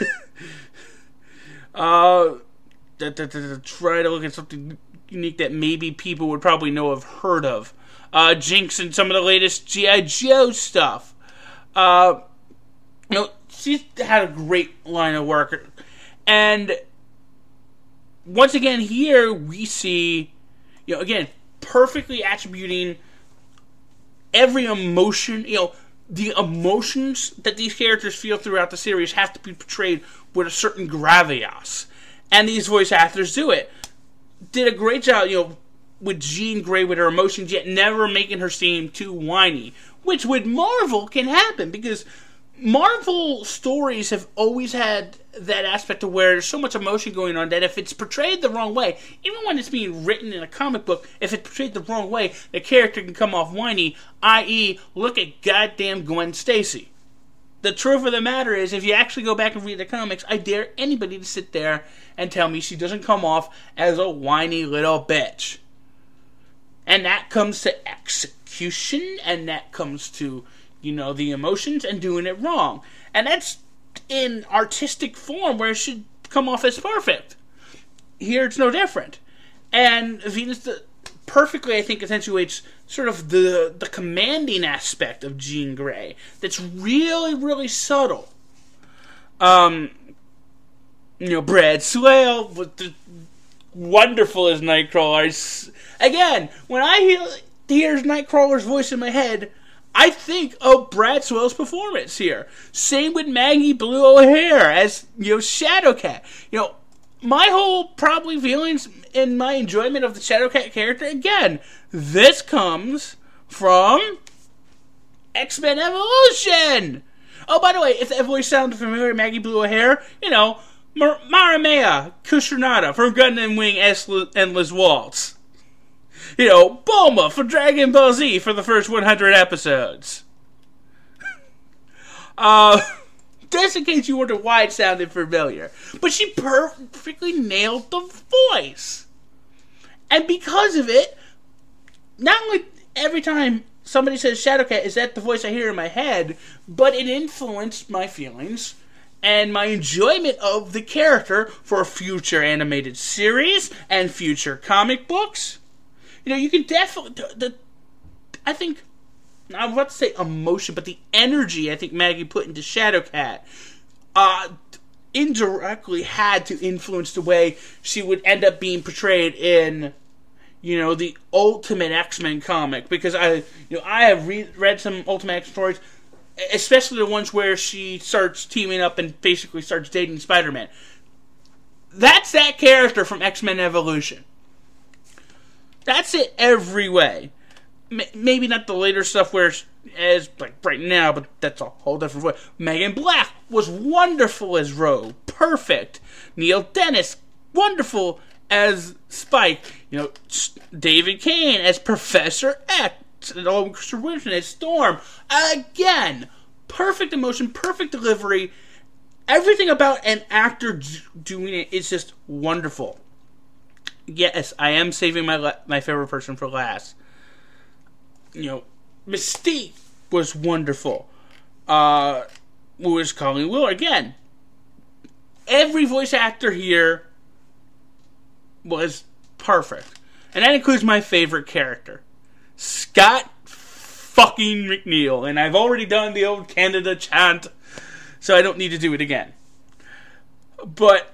Try to look at something unique that maybe people would probably know have heard of. Jinx and some of the latest G.I. Joe stuff. She's had a great line of work. And once again, here we see, again, perfectly attributing every emotion, the emotions that these characters feel throughout the series have to be portrayed with a certain gravitas. And these voice actors do it. Did a great job, with Jean Grey, with her emotions, yet never making her seem too whiny. Which with Marvel can happen, because Marvel stories have always had that aspect of where there's so much emotion going on that if it's portrayed the wrong way, even when it's being written in a comic book, if it's portrayed the wrong way, the character can come off whiny, i.e., look at goddamn Gwen Stacy. The truth of the matter is, if you actually go back and read the comics, I dare anybody to sit there and tell me she doesn't come off as a whiny little bitch. And that comes to execution, and that comes to, the emotions and doing it wrong. And that's in artistic form where it should come off as perfect. Here it's no different. And Venus perfectly, I think, accentuates sort of the commanding aspect of Jean Grey. That's really, really subtle. Brad Swale was wonderful as Nightcrawler. Again, when I hear Nightcrawler's voice in my head, I think of Brad Swale's performance here. Same with Maggie Blue O'Hare as, Shadowcat. My whole probably feelings and my enjoyment of the Shadowcat character, again, this comes from X-Men Evolution. Oh, by the way, if that voice sounded familiar, Maggie Blue O'Hare, Marimea Kushernada from Gundam Wing Endless Waltz. Bulma for Dragon Ball Z for the first 100 episodes. Just in case you wonder why it sounded familiar. But she perfectly nailed the voice. And because of it, not only every time somebody says Shadowcat, is that the voice I hear in my head, but it influenced my feelings and my enjoyment of the character for future animated series and future comic books. You can definitely, I think, I'm about to say emotion, but the energy I think Maggie put into Shadowcat indirectly had to influence the way she would end up being portrayed in, the Ultimate X-Men comic. Because I have read some Ultimate X stories, especially the ones where she starts teaming up and basically starts dating Spider-Man. That's that character from X-Men Evolution. That's it every way. maybe not the later stuff where as like right now, but that's a whole different way. Megan Black was wonderful as Rogue, perfect. Neil Dennis, wonderful as Spike. David Kane as Professor X, and Christopher Wilson as Storm. Again, perfect emotion, perfect delivery. Everything about an actor doing it is just wonderful. Yes, I am saving my favorite person for last. Mystique was wonderful. Was Colleen Wheeler again. Every voice actor here was perfect. And that includes my favorite character, Scott fucking McNeil. And I've already done the old Canada chant, so I don't need to do it again. But,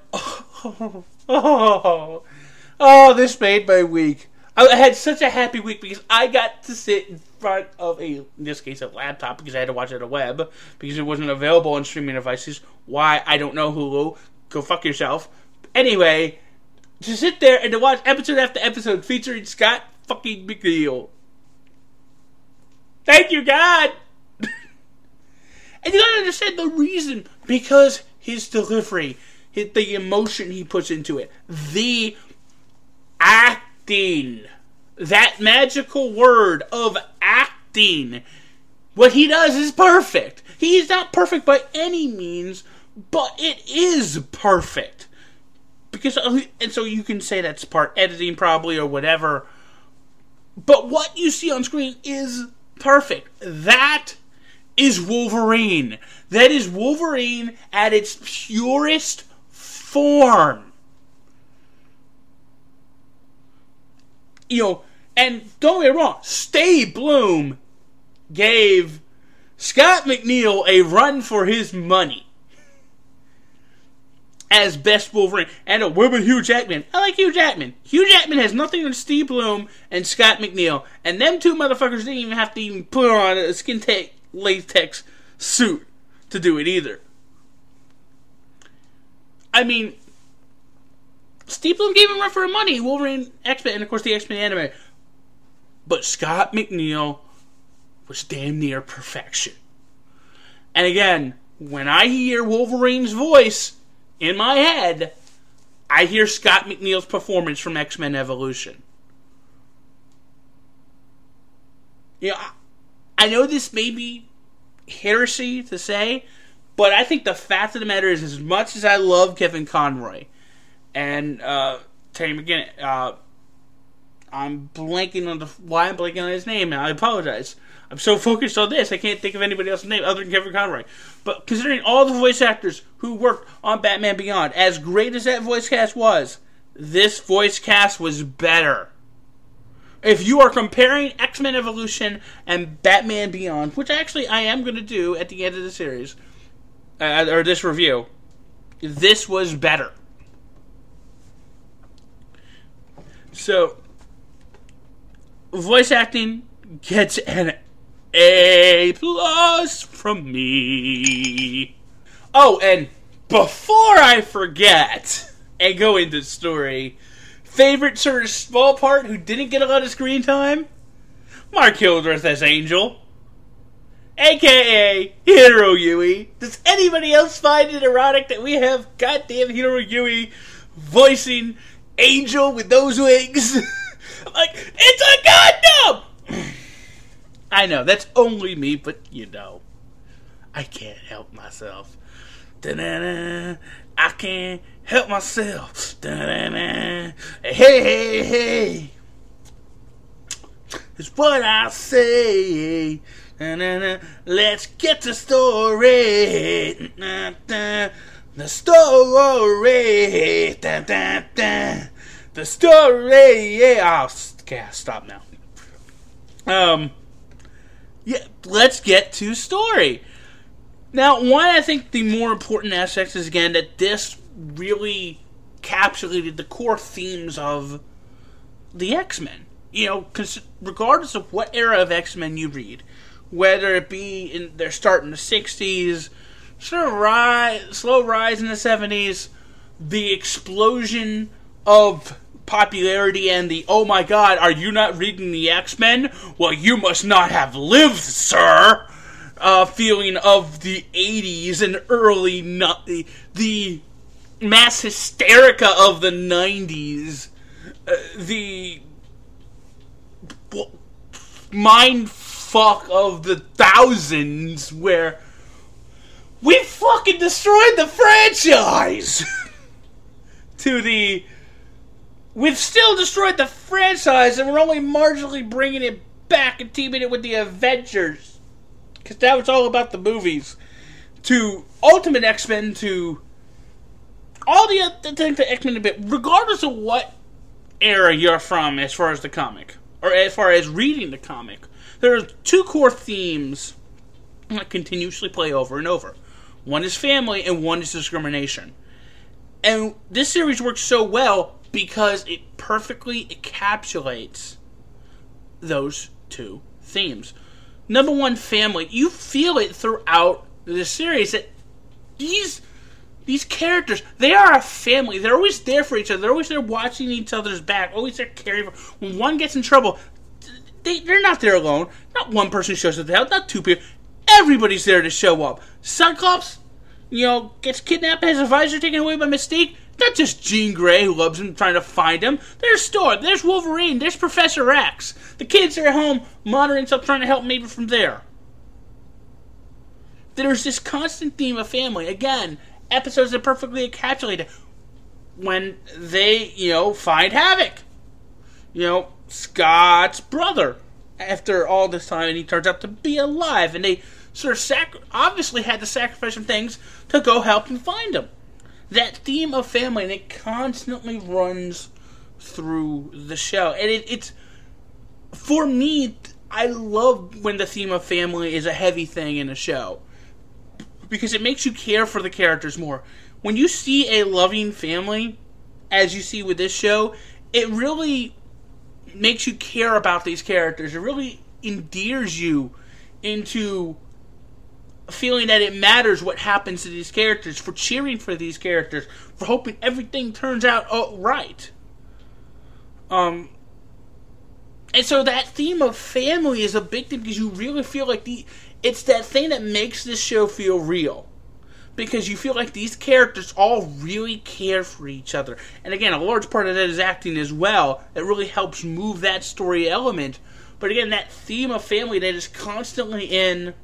this made my week. I had such a happy week because I got to sit in front of in this case, a laptop, because I had to watch it on a web, because it wasn't available on streaming devices. Why? I don't know, Hulu. Go fuck yourself. Anyway, to sit there and to watch episode after episode featuring Scott fucking McNeil. Thank you, God! And you gotta understand the reason, because his delivery, the emotion he puts into it, the acting, that magical word of acting, what he does is perfect. He is not perfect by any means, but it is perfect. And so you can say that's part editing probably or whatever, but what you see on screen is perfect. That is Wolverine. That is Wolverine at its purest form. And don't get me wrong, Steve Blum gave Scott McNeil a run for his money as best Wolverine. And what about Hugh Jackman? I like Hugh Jackman. Hugh Jackman has nothing on Steve Blum and Scott McNeil. And them two motherfuckers didn't even have to put on a skin latex suit to do it either. I mean, Steve Blum gave him a run for his money. Wolverine, X-Men, and of course the X-Men anime. But Scott McNeil was damn near perfection. And again, when I hear Wolverine's voice in my head, I hear Scott McNeil's performance from X-Men Evolution. I know this may be heresy to say, but I think the fact of the matter is, as much as I love Kevin Conroy and Terry McGinnis, I'm blanking on why I'm blanking on his name, and I apologize. I'm so focused on this, I can't think of anybody else's name other than Kevin Conroy. But considering all the voice actors who worked on Batman Beyond, as great as that voice cast was, this voice cast was better. If you are comparing X-Men Evolution and Batman Beyond, which actually I am going to do at the end of the series, or this review, this was better. So, voice acting gets an A+ from me. Oh, and before I forget and go into the story, favorite sort of small part who didn't get a lot of screen time? Mark Hildreth as Angel, a.k.a. Hiro Yui. Does anybody else find it erotic that we have goddamn Hiro Yui voicing Angel with those wings? I'm like, it's a Gundam! I know, that's only me, but I can't help myself. Da-da-da, I can't help myself. Da-da-da, hey. It's what I say. Da-da-da, let's get the story. Da-da-da, the story. Da-da-da, the story. Yeah, okay, I'll stop now. Yeah, let's get to story. Now, one, I think the more important aspect is, again, that this really encapsulated the core themes of the X-Men. Regardless of what era of X-Men you read, whether it be in their start in the 60s, slow rise in the 70s, the explosion of popularity and the, oh my god, are you not reading the X-Men? Well, you must not have lived, sir, feeling of the 80s and early, the mass hysterica of the 90s, the mind fuck of the thousands, where we fucking destroyed the franchise! To the, we've still destroyed the franchise and we're only marginally bringing it back and teaming it with the Avengers. Because that was all about the movies. To Ultimate X-Men, to all the other things that X-Men have been, regardless of what era you're from as far as the comic, or as far as reading the comic, there are two core themes that continuously play over and over. One is family and one is discrimination. And this series works so well because it perfectly encapsulates those two themes. Number one, family. You feel it throughout the series that these characters, they are a family. They're always there for each other. They're always there watching each other's back. Always there caring for. When one gets in trouble, they're not there alone. Not one person shows up to help. Not two people. Everybody's there to show up. Cyclops, gets kidnapped, has his visor taken away by Mystique. Not just Jean Grey who loves him trying to find him. There's Storm, there's Wolverine, there's Professor X. The kids are at home monitoring stuff, trying to help maybe from there. There's this constant theme of family. Again, episodes that perfectly encapsulate it. When they, find Havoc. Scott's brother. After all this time, and he turns out to be alive. And they sort of obviously had to sacrifice some things to go help him find him. That theme of family, and it constantly runs through the show. And it's, for me, I love when the theme of family is a heavy thing in a show. Because it makes you care for the characters more. When you see a loving family, as you see with this show, it really makes you care about these characters. It really endears you into feeling that it matters what happens to these characters, for cheering for these characters, for hoping everything turns out right. And so that theme of family is a big thing because you really feel like it's that thing that makes this show feel real. Because you feel like these characters all really care for each other. And again, a large part of that is acting as well. That really helps move that story element. But again, that theme of family that is constantly in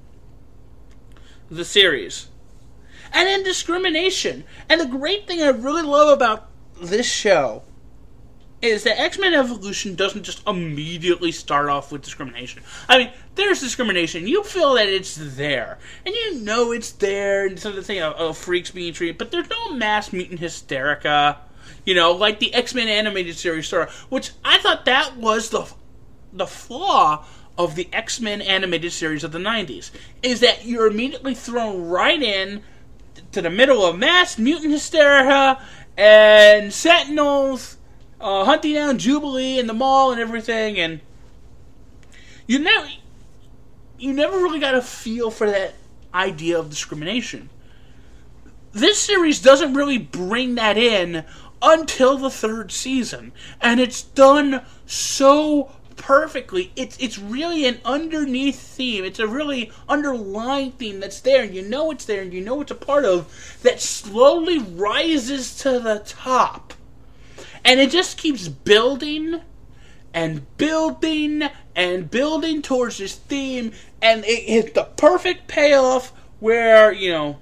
the series. And then discrimination. And the great thing I really love about this show is that X-Men Evolution doesn't just immediately start off with discrimination. I mean, there's discrimination. You feel that it's there. And you know it's there, and some of the thing of freaks being treated, but there's no mass mutant hysterica, like the X-Men animated series started, which I thought that was the flaw of the X-Men animated series of the 90s, is that you're immediately thrown right in to the middle of mass mutant hysteria and Sentinels hunting down Jubilee in the mall and everything, and you never really got a feel for that idea of discrimination. This series doesn't really bring that in until the third season, and it's done so perfectly. It's really an underneath theme. It's a really underlying theme that's there, and you know it's there, and you know it's a part of, that slowly rises to the top. And it just keeps building and building and building towards this theme, and it hits the perfect payoff where, it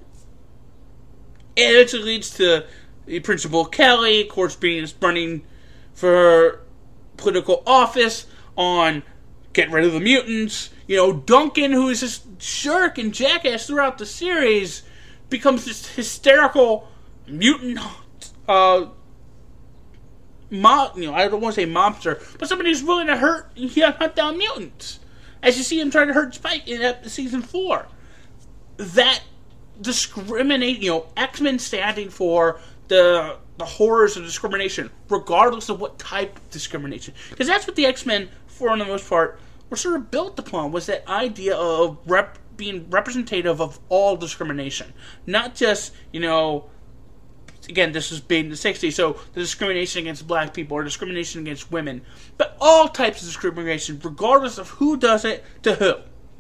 actually leads to Principal Kelly, of course, running for political office on get rid of the mutants. Duncan, who is this jerk and jackass throughout the series, becomes this hysterical mutant, I don't want to say monster, but somebody who's willing to hunt down mutants. As you see him trying to hurt Spike in season 4. That discriminate, X-Men standing for the horrors of discrimination, regardless of what type of discrimination. Because that's what the X-Men, for the most part, were sort of built upon, was that idea of being representative of all discrimination. Not just, again, this was made in the 60s, so the discrimination against black people or discrimination against women, but all types of discrimination, regardless of who does it to who.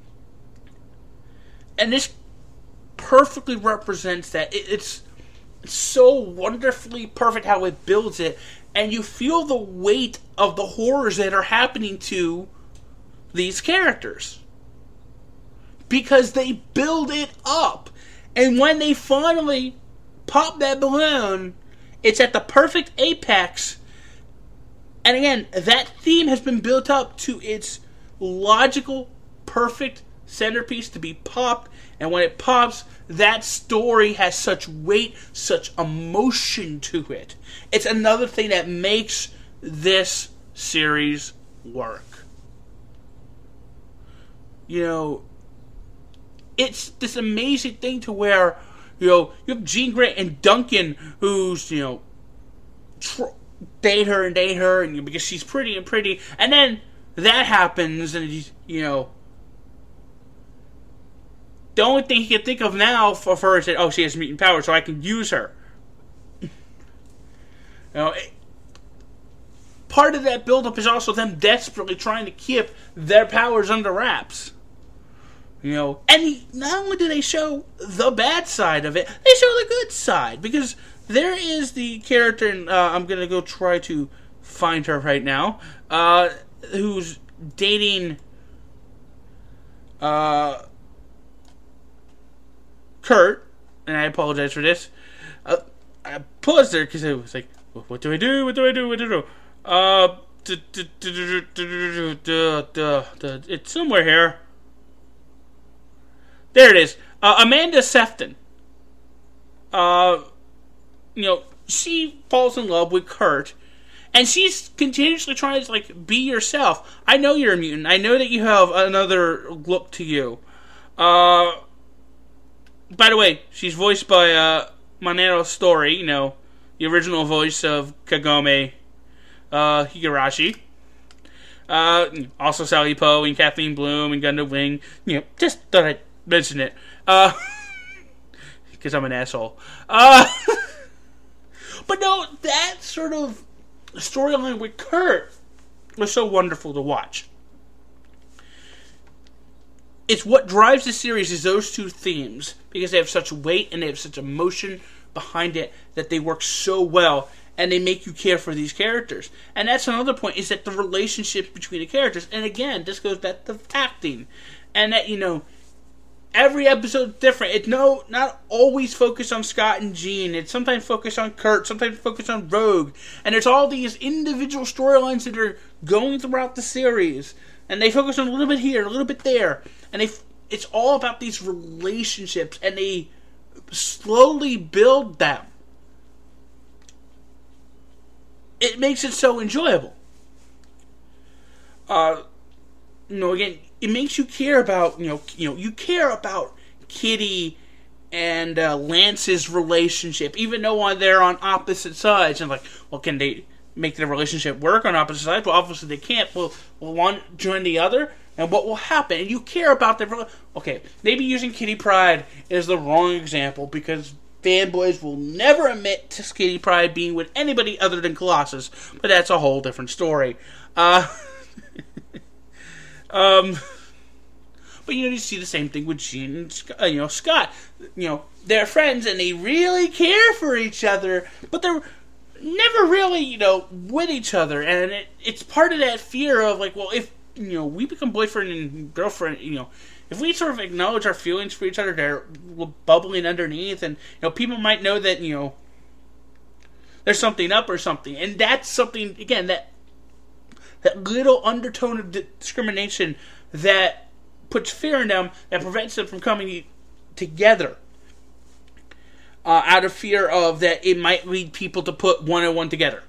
And this perfectly represents that. It's so wonderfully perfect how it builds it, and you feel the weight of the horrors that are happening to these characters. Because they build it up. And when they finally pop that balloon, it's at the perfect apex. And again, that theme has been built up to its logical, perfect centerpiece to be popped. And when it pops, that story has such weight, such emotion to it. It's another thing that makes this series work. You know, it's this amazing thing to where, you have Jean Grey and Duncan, who's, date her, and because she's pretty, and then that happens, and the only thing he can think of now for her is that, she has mutant power, so I can use her. Part of that buildup is also them desperately trying to keep their powers under wraps. And not only do they show the bad side of it, they show the good side. Because there is the character, and I'm going to go try to find her right now, who's dating Kurt, and I apologize for this. I paused there because it was like, what do I do? It's somewhere here. There it is. Amanda Sefton. She falls in love with Kurt, and she's continuously trying to, be herself. I know you're a mutant. I know that you have another look to you. By the way, she's voiced by Monero Story, the original voice of Kagome Higurashi. Also Sally Poe and Kathleen Bloom and Gundam Wing. Just thought I'd mention it. Because I'm an asshole. But no, that sort of storyline with Kurt was so wonderful to watch. It's what drives the series is those two themes, because they have such weight and they have such emotion behind it that they work so well, and they make you care for these characters. And that's another point, is that the relationships between the characters, and again, this goes back to acting, and that, every episode's different. It's not always focused on Scott and Jean. It's sometimes focused on Kurt, sometimes focused on Rogue. And there's all these individual storylines that are going throughout the series. And they focus on a little bit here, a little bit there. And it's all about these relationships. And they slowly build them. It makes it so enjoyable. Again, it makes you care about, you care about Kitty and Lance's relationship, even though they're on opposite sides. And can they make their relationship work on opposite sides? Well, obviously they can't. Will one join the other? And what will happen? And you care about their... Okay, maybe using Kitty Pryde is the wrong example, because fanboys will never admit to Kitty Pryde being with anybody other than Colossus, but that's a whole different story. But you see the same thing with Jean and Scott. They're friends and they really care for each other, but they're never really, with each other. And it's part of that fear of if we become boyfriend and girlfriend, if we sort of acknowledge our feelings for each other, they're bubbling underneath, and people might know that there's something up or something, and that's something again that little undertone of discrimination that puts fear in them, that prevents them from coming together. Out of fear of that it might lead people to put one and one together.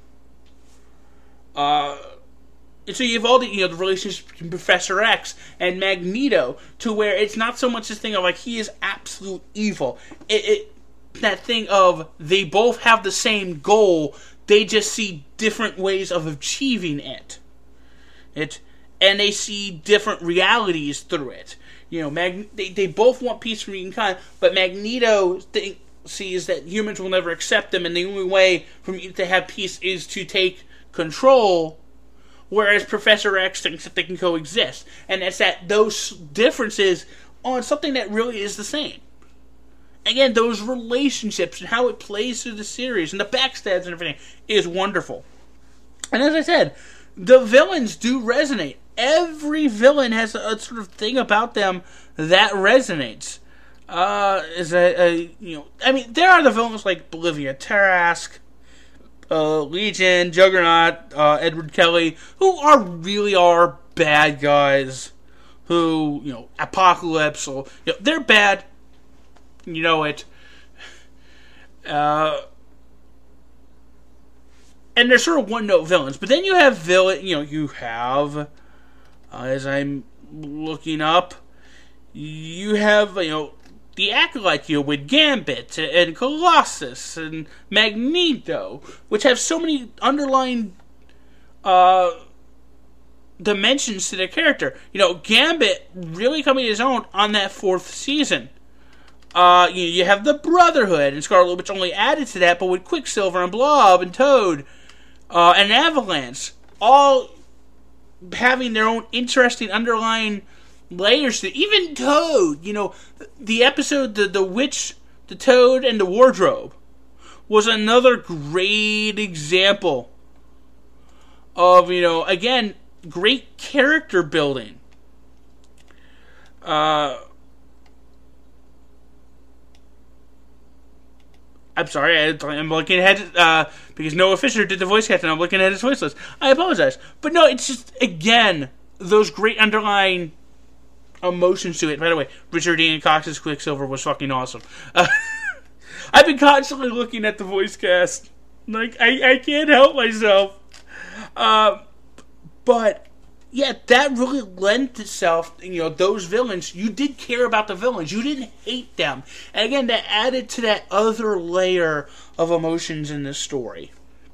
And so you have all the the relationship between Professor X and Magneto, to where it's not so much this thing of he is absolute evil. That thing of they both have the same goal, they just see different ways of achieving it. And they see different realities through it. They both want peace from humankind, but Magneto sees that humans will never accept them, and the only way for you to have peace is to take control, whereas Professor X thinks that they can coexist. And it's that those differences on something that really is the same. Again, those relationships and how it plays through the series and the backstabs and everything is wonderful. And as I said, the villains do resonate. Every villain has a sort of thing about them that resonates. There are the villains like Bolivia Tarrasque, Legion, Juggernaut, Edward Kelly, who really are bad guys. Who, Apocalypse, or, they're bad. You know it. And they're sort of one-note villains. But then you have as I'm looking up, you have, the Acolyte with Gambit and Colossus and Magneto, which have so many underlying dimensions to their character. Gambit really coming to his own on that 4th season. You have the Brotherhood and Scarlet Witch only added to that, but with Quicksilver and Blob and Toad and Avalanche, all having their own interesting underlying layers to it. Even Toad, the episode, the Witch, the Toad, and the Wardrobe was another great example of, again, great character building. I'm sorry, I'm looking ahead, because Noah Fisher did the voice cast, and I'm looking at his voice list. I apologize. But no, it's just, again, those great underlying emotions to it. By the way, Richard Dean Cox's Quicksilver was fucking awesome. I've been constantly looking at the voice cast. I can't help myself. But, yeah, that really lent itself, those villains, you did care about the villains. You didn't hate them. And again, that added to that other layer of emotions in this story.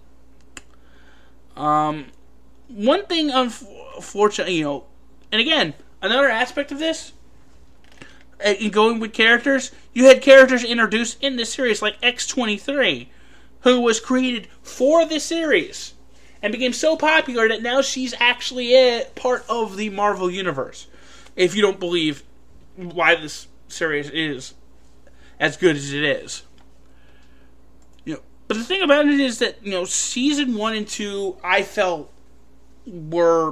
One thing, unfortunately, and again, another aspect of this, in going with characters, you had characters introduced in this series like X-23, who was created for this series and became so popular that now she's actually a part of the Marvel Universe. If you don't believe why this series is as good as it is. But the thing about it is that, season 1 and 2, I felt, were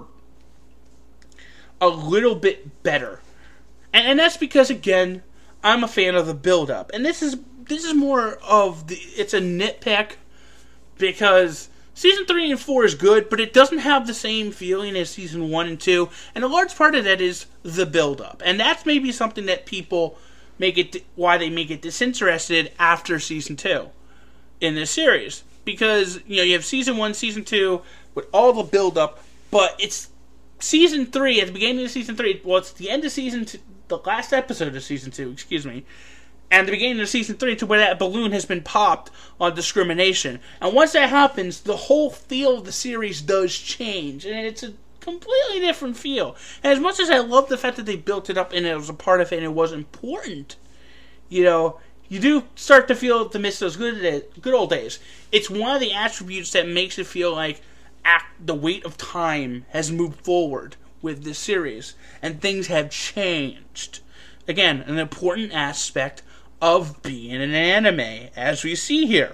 a little bit better. And that's because, again, I'm a fan of the build-up. And this is more of it's a nitpick, because Season 3 and 4 is good, but it doesn't have the same feeling as Season 1 and 2, and a large part of that is the build-up. And that's maybe something that people why they make it disinterested after Season 2 in this series. Because, you have Season 1, Season 2, with all the build-up, but it's Season 3, at the beginning of Season 3, well, it's the end of Season 2, the last episode of Season 2, and the beginning of Season 3 to where that balloon has been popped on discrimination. And once that happens, the whole feel of the series does change. And it's a completely different feel. And as much as I love the fact that they built it up and it was a part of it and it was important, you do start to feel to miss those good old days. It's one of the attributes that makes it feel like the weight of time has moved forward with this series. And things have changed. Again, an important aspect of being an anime, as we see here.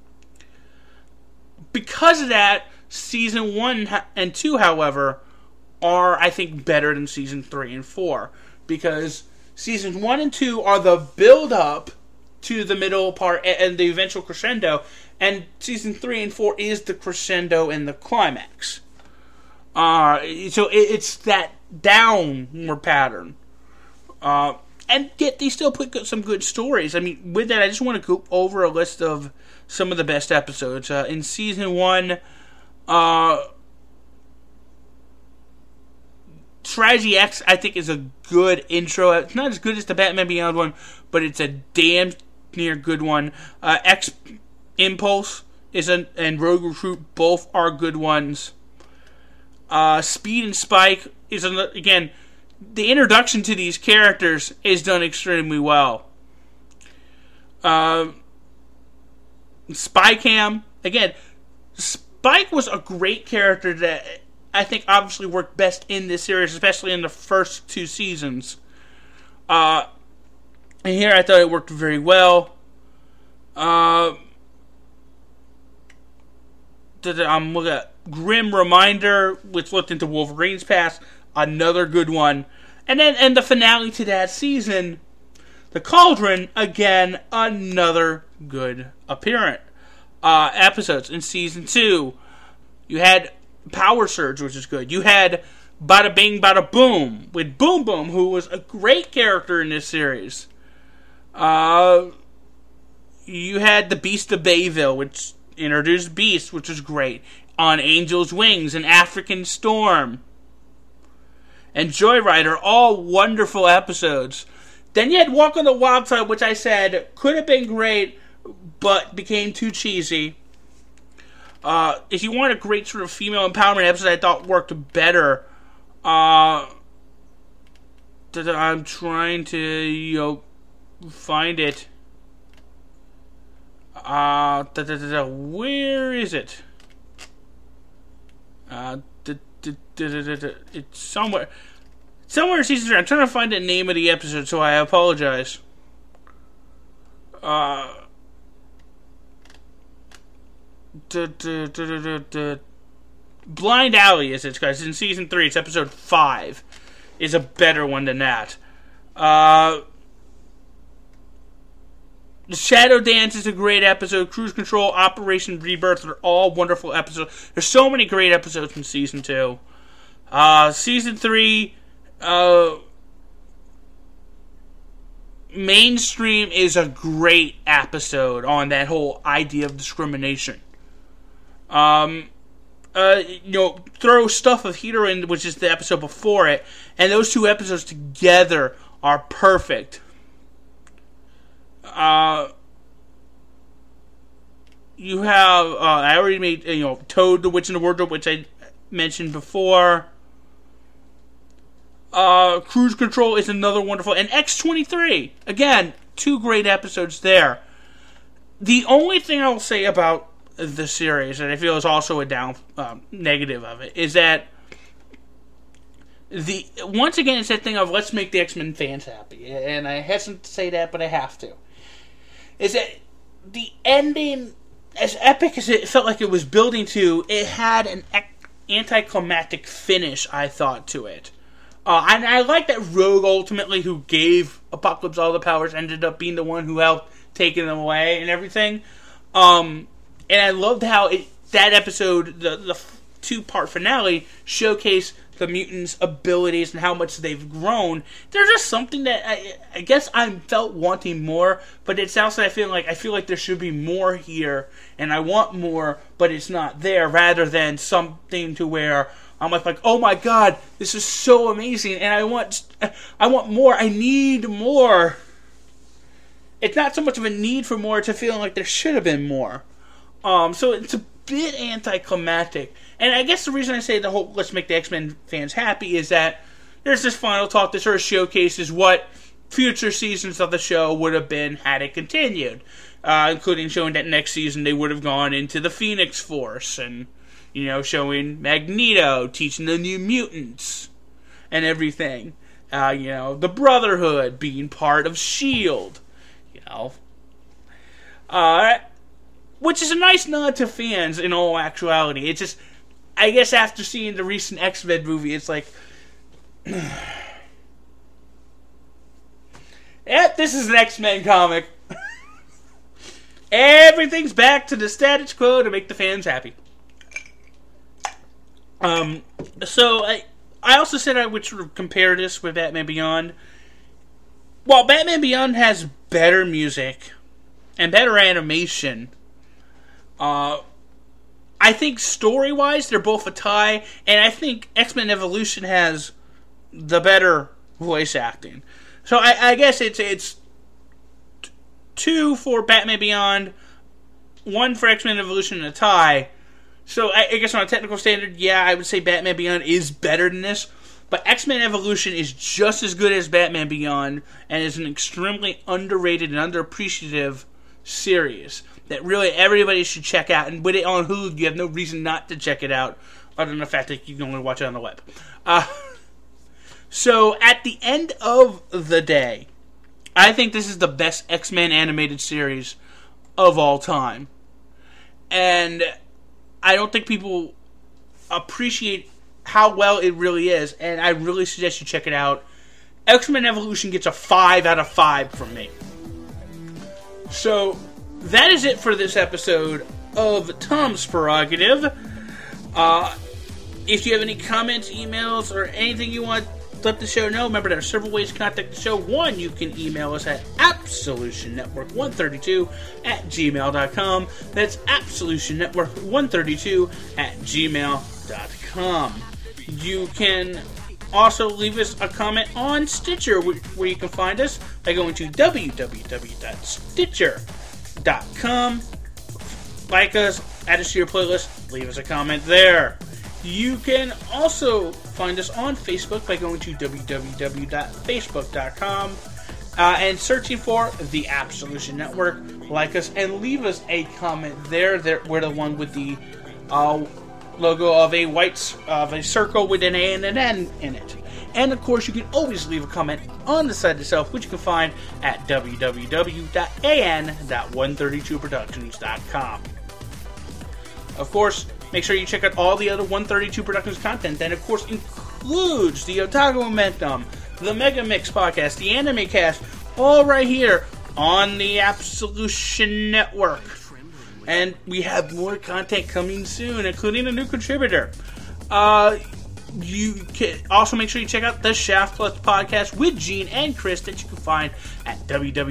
Because of that, Season 1 and 2, however, are, I think, better than Season 3 and 4. Because Seasons 1 and 2 are the build-up to the middle part and the eventual crescendo, and Season 3 and 4 is the crescendo and the climax. So it's that downward pattern. And yet they still put some good stories. I mean, with that, I just want to go over a list of some of the best episodes. In Season 1, Strategy X, I think, is a good intro. It's not as good as the Batman Beyond one, but it's a damn near good one. X Impulse and Rogue Recruit both are good ones. Speed and Spike is, again, the introduction to these characters is done extremely well. Spy Cam, again, Spike was a great character that I think obviously worked best in this series, especially in the first 2 seasons. And here I thought it worked very well. I'm looking at Grim Reminder, which looked into Wolverine's past, another good one. And the finale to that season, The Cauldron, again, another good episodes. In season 2, you had Power Surge, which is good. You had Bada Bing Bada Boom with Boom Boom, who was a great character in this series. You had the Beast of Bayville, which introduced Beast, which was great. On Angel's Wings and African Storm and Joyrider, all wonderful episodes. Then you had Walk on the Wild Side, which I said could have been great, but became too cheesy. If you want a great sort of female empowerment episode I thought worked better, I'm trying to, find it. Where is it? It's somewhere in season 3. I'm trying to find the name of the episode, so I apologize. Blind Alley is it, guys. In season 3, it's episode 5. Is a better one than that. Shadow Dance is a great episode. Cruise Control, Operation Rebirth are all wonderful episodes. There's so many great episodes from season 2. Season 3, Mainstream is a great episode on that whole idea of discrimination. Throw Stuff of Hero in, which is the episode before it, and those 2 episodes together are perfect. You have, I already made, Toad, the Witch in the Wardrobe, which I mentioned before. Cruise Control is another wonderful, and X-23, again, 2 great episodes there. The only thing I will say about the series, and I feel is also a negative of it, is that once again, it's that thing of let's make the X-Men fans happy, and I hesitate to say that, but I have to. Is that the ending, as epic as it felt like it was building to, it had an anticlimactic finish, I thought, to it. And I like that Rogue, ultimately, who gave Apocalypse all the powers, ended up being the one who helped taking them away and everything. And I loved how that episode, the 2-part finale, showcased the mutants' abilities and how much they've grown. There's just something that I guess I felt wanting more, but it's also I feel like there should be more here, and I want more, but it's not there. Rather than something to where I'm like, oh my god, this is so amazing, and I want more. I need more. It's not so much of a need for more; it's a feeling like there should have been more. So it's a bit anticlimactic. And I guess the reason I say the whole let's make the X-Men fans happy is that there's this final talk that sort of showcases what future seasons of the show would have been had it continued. Including showing that next season they would have gone into the Phoenix Force and, showing Magneto teaching the New Mutants and everything. The Brotherhood being part of S.H.I.E.L.D. Which is a nice nod to fans in all actuality. It's just, I guess after seeing the recent X-Men movie, it's like, this is an X-Men comic. Everything's back to the status quo to make the fans happy. So I also said I would sort of compare this with Batman Beyond. While Batman Beyond has better music and better animation, I think story-wise, they're both a tie, and I think X-Men Evolution has the better voice acting. So I guess it's 2 for Batman Beyond, 1 for X-Men Evolution, and a tie. So I guess on a technical standard, yeah, I would say Batman Beyond is better than this, but X-Men Evolution is just as good as Batman Beyond, and is an extremely underrated and underappreciative series that really everybody should check out. And with it on Hulu, you have no reason not to check it out, other than the fact that you can only watch it on the web. So, at the end of the day, I think this is the best X-Men animated series of all time. And I don't think people appreciate how well it really is, and I really suggest you check it out. X-Men Evolution gets a 5 out of 5 from me. So, that is it for this episode of Tom's Prerogative. If you have any comments, emails, or anything you want to let the show know, remember there are several ways to contact the show. One, you can email us at absolutionnetwork132@gmail.com. That's absolutionnetwork132@gmail.com. You can also leave us a comment on Stitcher, where you can find us by going to www.stitcher.com. Like us, add us to your playlist, leave us a comment there. You can also find us on Facebook by going to www.facebook.com and searching for The Absolution Network. Like us and leave us a comment there. We're the one with the logo of a circle with an A and an N in it. And of course, you can always leave a comment on the site itself, which you can find at www.an.132productions.com. Of course, make sure you check out all the other 132 Productions content. That, of course, includes the Otaku Momentum, the Mega Mix podcast, the Anime Cast, all right here on the Absolution Network. And we have more content coming soon, including a new contributor. You can also make sure you check out the Shaft Plus podcast with Gene and Chris that you can find at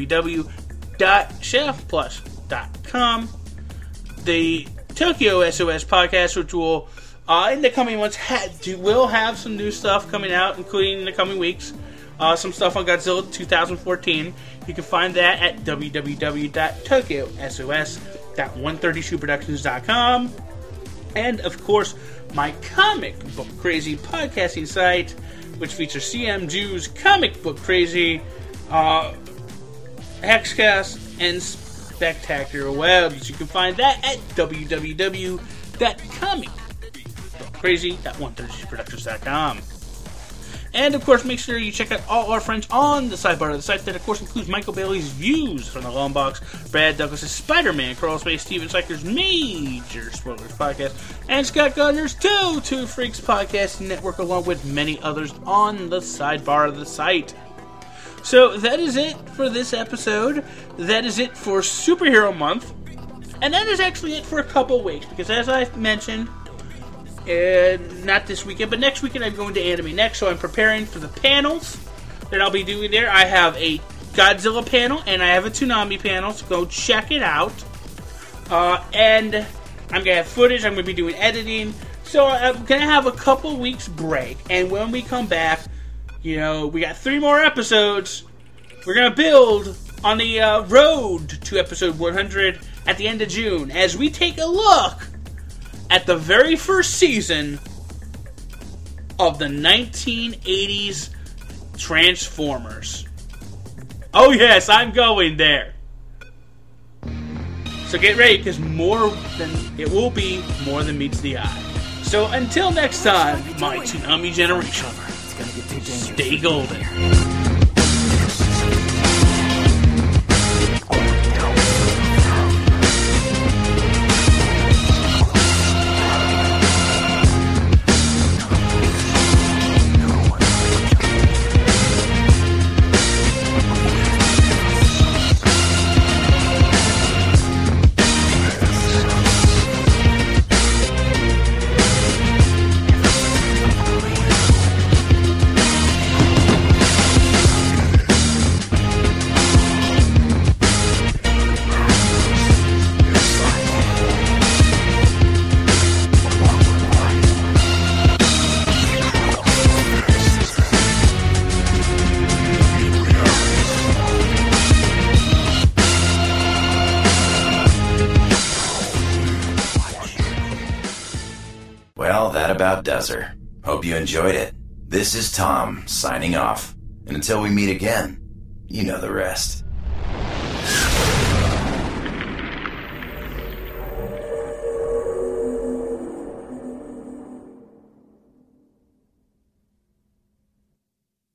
www.shaftplus.com. The Tokyo SOS podcast, which will, in the coming months, will have some new stuff coming out, including in the coming weeks. Some stuff on Godzilla 2014. You can find that at www.tokyosos.132productions.com. And, of course, my Comic Book Crazy podcasting site, which features CM Jew's Comic Book Crazy, Hexcast, and Spectacular Webs. You can find that at www.comicbookcrazy.132productions.com. And, of course, make sure you check out all our friends on the sidebar of the site. That, of course, includes Michael Bailey's Views from the Long Box, Brad Douglas' Spider-Man, Crawl Space, Steven Seiker's Major Spoilers podcast, and Scott Gardner's Two Freaks Podcasting Network, along with many others on the sidebar of the site. So, that is it for this episode. That is it for Superhero Month. And that is actually it for a couple weeks, because as I've mentioned, not this weekend, but next weekend I'm going to Anime Next, so I'm preparing for the panels that I'll be doing there. I have a Godzilla panel, and I have a Toonami panel, so go check it out. And I'm going to have footage, I'm going to be doing editing, so I'm going to have a couple weeks break, and when we come back, we got 3 more episodes. We're going to build on the road to episode 100 at the end of June, as we take a look at the very first season of the 1980s Transformers. Oh yes, I'm going there. So get ready, because it will be more than meets the eye. So until next time, my Toonami generation, stay golden. About does her. Hope you enjoyed it. This is Tom, signing off. And until we meet again, you know the rest.